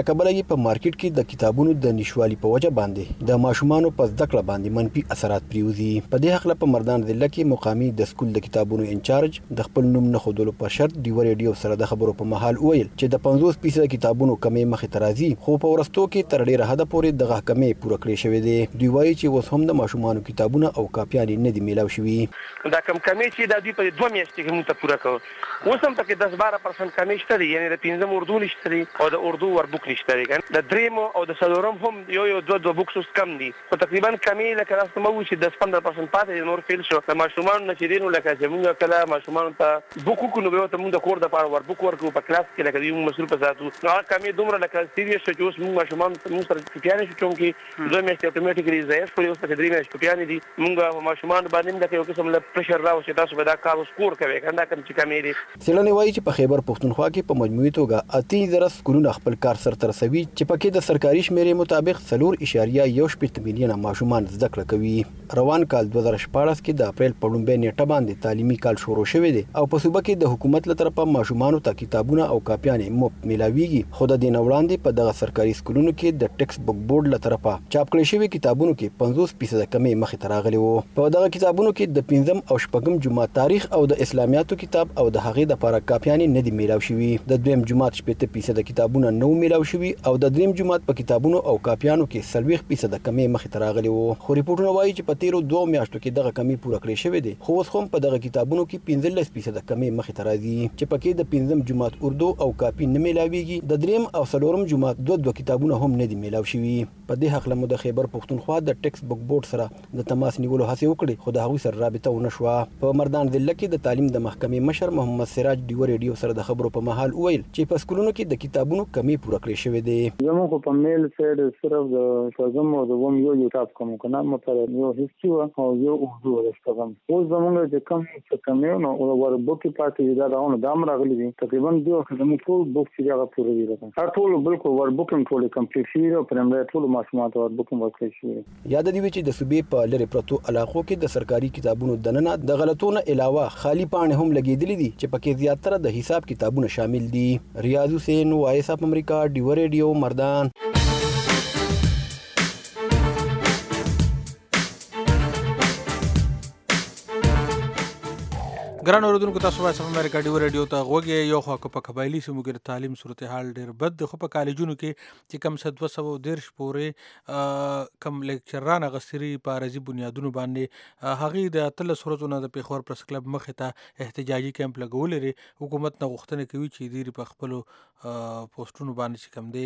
له کبله یې په مارکیټ کې د کتابونو د نشوالي په وجه باندې د ماشومانو په زده کړه باندې منفي اثرات پریوزي. په دې حق له په مردان ضلع کې مقامي د سکول د کتابونو انچارج د خپل نوم نه ښودلو په شرط ډیو ریډیو سره د خبرو په مهال وویل چې د پنځوس فیصده کتابونو کمې مخې ته راځي، خو په وروستو کې تر ډېره حده پورې دغه کمې پوره کړې شوې دي. دوی وایي چې اوس هم د ماشومانو کتابونه او کاپیانې نه دي میلاو شوي. دا کم کمې چې دا دوی په دوه میاشتې کې موږ ته پوره کړو. اوس هم پکې دس باره پرسنټ کمې شته دي، یعنې د پنځم اردو نشته دي او د اردو وربوک نشته دي. د درېیمو او د څلورم هم یو یو دوه دوه بوکس اوس کم دي، خو تقریبا کمې لکه داسې مو چې دس پنځه پرسنټ پاتې دي، نور فیل شو. د ماشومانو نه چې دي نو لکه چې موږ کله ماشومانو ته بوک وکړو نو بیا ورته موږ د کور دپاره وربوک ورکړو په کلاس کې، لکه دوی موږ مسؤل په ساتو. نو هغه کمې دومره لکه سیریس شو چې اوس موږ ماشومانو ته موږ سره چوپیانې شو، چونکې دوه میاشتې اټومیټیکلي ضایع شولې، اوس پکې درې میاشتې چوپیانې دي. موږ ماشومانو باندې هم لکه یو قسم له پرشر راوست چې تاسو به دا کار اوس کور کوئ، که دا کوم چې کمې دي. څېړنې وایي چې په خیبر پښتونخوا کې په مجموعي توګه اته زره سکولونه خپل کار سرته رسوي، چې پکې د سرکاري شمیرې مطابق څلور اعشاریه یو شپېته میلیونه ماشومان زده کړه کوي. روان کال دوه زره شپاړس کې د اپریل په لومړۍ نیټه باندې تعلیمي کال شروع شوی دی او په صوبه کې د حکومت له طرفه ماشومانو ته کتابونه او کاپیانې مفت میلاویږي. خو د دې نه وړاندې په دغه سرکاري سکولونو کې د ټیکس بک بورډ له طرفه چاپ کړی شوي کتابونو کې پنځوس فیصده کمې مخې ته راغلي وو. په دغه کتابونو کې د پنځم او شپږم جماعت تاریخ او د اسلامیاتو کتاب او د هغې دپاره کاپیانې نه دي میلاو شوي. د دویم جماعت شپېته فیصده کتابونه نه میلاو شوي او د دریم جماعت په کتابونو او کاپیانو کې څلوېښت فیصده کمې مخې ته راغلي وو. خو ریپورټونه وایي چې په تیرو دوو میاشتو کې دغه کمې پوره کړې شوې دي، خو اوس هم په دغه کتابونو کې پنځلس فیصده کمې مخې ته راځي، چې پکې د پنځم جماعت اردو او کاپي نه میلاویږي. د دریم او څلورم جماعت دوه دوه کتابونه هم نه دي میلاو شوي. په دې هکله مو د خیبر پښتونخوا د ټیکس بک بورډ سره د تماس نیولو هڅې وکړې، خو د هغوی سره رابطه ونه شوه. په مردان ضلع کې د تعلیم د محکمې مشر محمد سراج ډیو ریډیو سره د خبرو په مهال وویل چې په سکولونو کې د کتابونو کمې پوره کړې شوې دي. زموږ په میل سایډ صرف د شپږم او دوم یو یو کتاب کوم کنه مطلب یو هیڅ او یو اردو ورسته اوس زموږ چې کم څه کمې نو او وربوک کې پاتې دا راونه دام راغلي دي. تقریبا دوه زموږ ټول بوک چې هغه پوره دي، هر ټول بالکل وربوک هم ټول کمپلیټ شي او پرمړ ټول ماشومان ته وربوک هم ورکړي شي. یاد دی چې د صوبې په لری پرتو علاقو کې د سرکاري کتابونو دننه د غلطونو علاوه خالی پاڼې هم لګېدلې دي چې پکې زیاتره د حساب کتابونه شامل دي. ریاض حسین، وایس اف امریکا، ډیو ریډیو، مردان. ګران اوریدونکو، تاسو وایس اف امریکا ډیو ریډیو ته غوږی. یو خوا که په قبایلي سیمو کې د تعلیم صورتحال ډېر بد دی، خو په کالجونو کې چې کم څه دوه سوه دېرش پورې کم لیکچران اخیستي په عرضي بنیادونو باندې هغوی د اتلس ورځو نه د پېښور پرس کلب مخې ته احتجاجي کیمپ لګولی دی. حکومت نه غوښتنې کوي چې دوی په خپلو پوسټونو باندې چې کم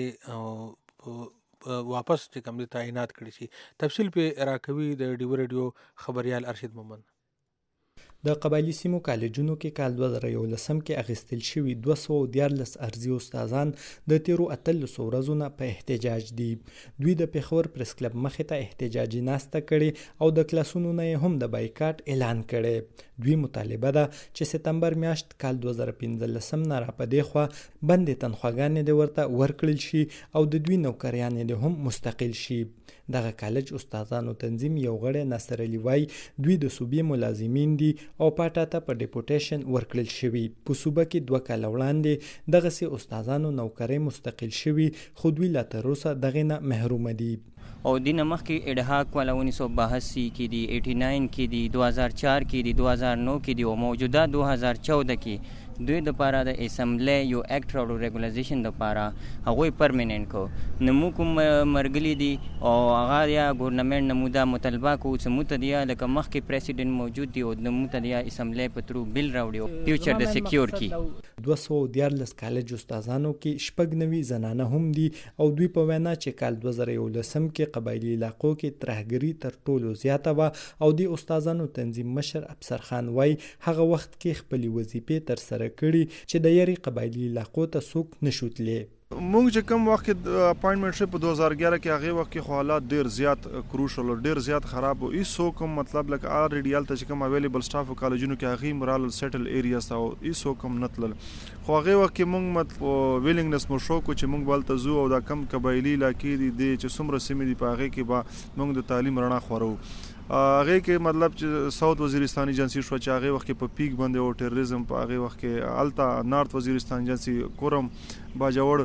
دی واپس چې کم دی تعینات کړي شي. تفصیل پې راکوي د ډیو ریډیو خبریال ارشد مومند. د قبایلي سیمو کالجونو کې کال دوه زره یولسم کې اخیستل شوي دوه سوه دیارلس ارضي استادان د تیرو اتلسو ورځو نه په احتجاج دي. دوی د پېښور پرس کلب مخې ته احتجاجي ناسته کړې او د کلاسونو نه یې هم د بایکاټ اعلان کړی. دوی مطالبه ده چې سپتمبر میاشت کال دوه زره پنځلسم نه را په دې خوا بندې تنخواګانې دې ورته ورکړل شي او د دوی نوکریانې دې هم مستقل شي. دغه کالج استادانو تنظیم یو غړی ناصر علي وایي دوی د صوبې ملازمین دي او پاټا ته په ډیپوټیشن ورکړل شوي. په صوبه کې دوه کاله وړاندې دغسې استادانو نوکرۍ مستقل شوي، خو دوی لا تر اوسه دغې نه محرومه دي. او دینه مخکې اډهاک والا انیس سو باسی کې دي، ایټي ناین کې دي، دو هزار چار کې دي، دو هزار نو کې دي او موجوده دو هزار چودہ کې دوی د پاره د اسمبلی یو اکټ راوړو ریګولیشن د پاره هغوی پرمننټ کو. نمو کوم مرګلی دي او هغه یا ګورنمنټ نمودا مطالبه کو چې متدیا لکه مخکې پریزیډنټ موجود دی او د متدیا اسمبلی په ترو بل راوړو فیوچر د سکیور کی. دوه سوه دیارلس کالج استادانو کې شپږ نوي زنانه هم دي او دوی په وینا چې کال دوه زره یولسم کې قبایلي علاقو کې ترهګري تر ټولو زیاته وه او د استادانو تنظیم مشر افسر خان وایي هغه وخت کې خپلې وظیفې تر سره کړي چې د یاري قبایلي علاقو ته څوک نشو تللی. مونږ چې کوم وخت کې اپاینټمنټ شو په دوه هزار ګیاره کې هغه وخت کې خو حالات ډیر زیات کروشل او ډیر زیات خراب او ایسو کوم مطلب لکه الریډي الته چې کوم اویلیبل سټاف کالجونو کې هغه مرال سیټل ایریاز او ایسو کوم نتل خو هغه وخت کې مونږ مت ویلینګنس مو شو کو چې مونږ بلته زو او دا کم قبایلی علاقې دي چې څومره سیمې دي په هغه کې با مونږ د تعلیم رڼا خورو. هغه کې مطلب چې ساوث وزیرستان ایجنسی شو چې هغه وخت کې په پیک باندې او ټیرریزم په هغه وخت کې التا نارت وزیرستان ایجنسی کورم باجوړ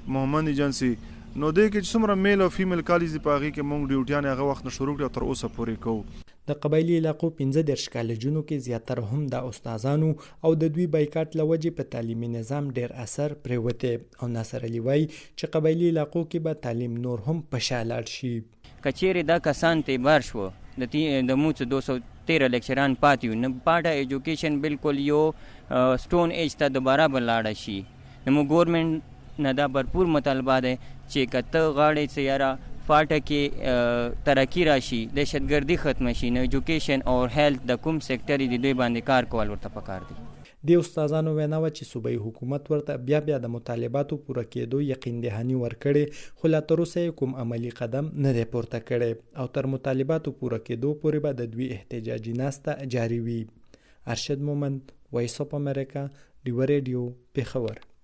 محمد ایجنسی نو دې کې چې څومره میل او فیمیل کالج دي په هغې کې موږ ډیوټیانې هغه وخت نه شروع کړي او تر اوسه پورې کوو. د قبایلي علاقو پنځه دېرش کالجونو کې زیاتره هم د استادانو او د دوی بایکاټ له وجې په تعلیمي نظام ډېر اثر پرېوتی او ناصر علي وایي چې قبایلي علاقو کې به تعلیم نور هم په شا لاړ شي. که چیرې دا کسان تیبار شو د مو څه دو سو تیرہ لیکچران پاتې وي نو پاټه ایجوکیشن بالکل یو سټون ایج ته دوباره به لاړه شي. نو ګورنمنټ نه دا भरपूर مطالبه ده چې کته غاړې څه یاره فاټه کې ترقی راشي دهشتګردي ختم شي نو ایجوکیشن او هیلث د کوم سېکټر دی دوی باندې کار کول ورته پکار دی. د استادانو وینا و چې صوبایي حکومت ورته بیا بیا د مطالباتو پوره کېدو یقین دهاني ورکړي خو لا تر اوسه کوم عملی قدم نه دی پورته کړی او تر مطالباتو پوره کېدو پورې به د دوی احتجاجي ناسته جاري وي. ارشد مومند، وایس اف امریکا، ډیوه ریډیو، پېښور.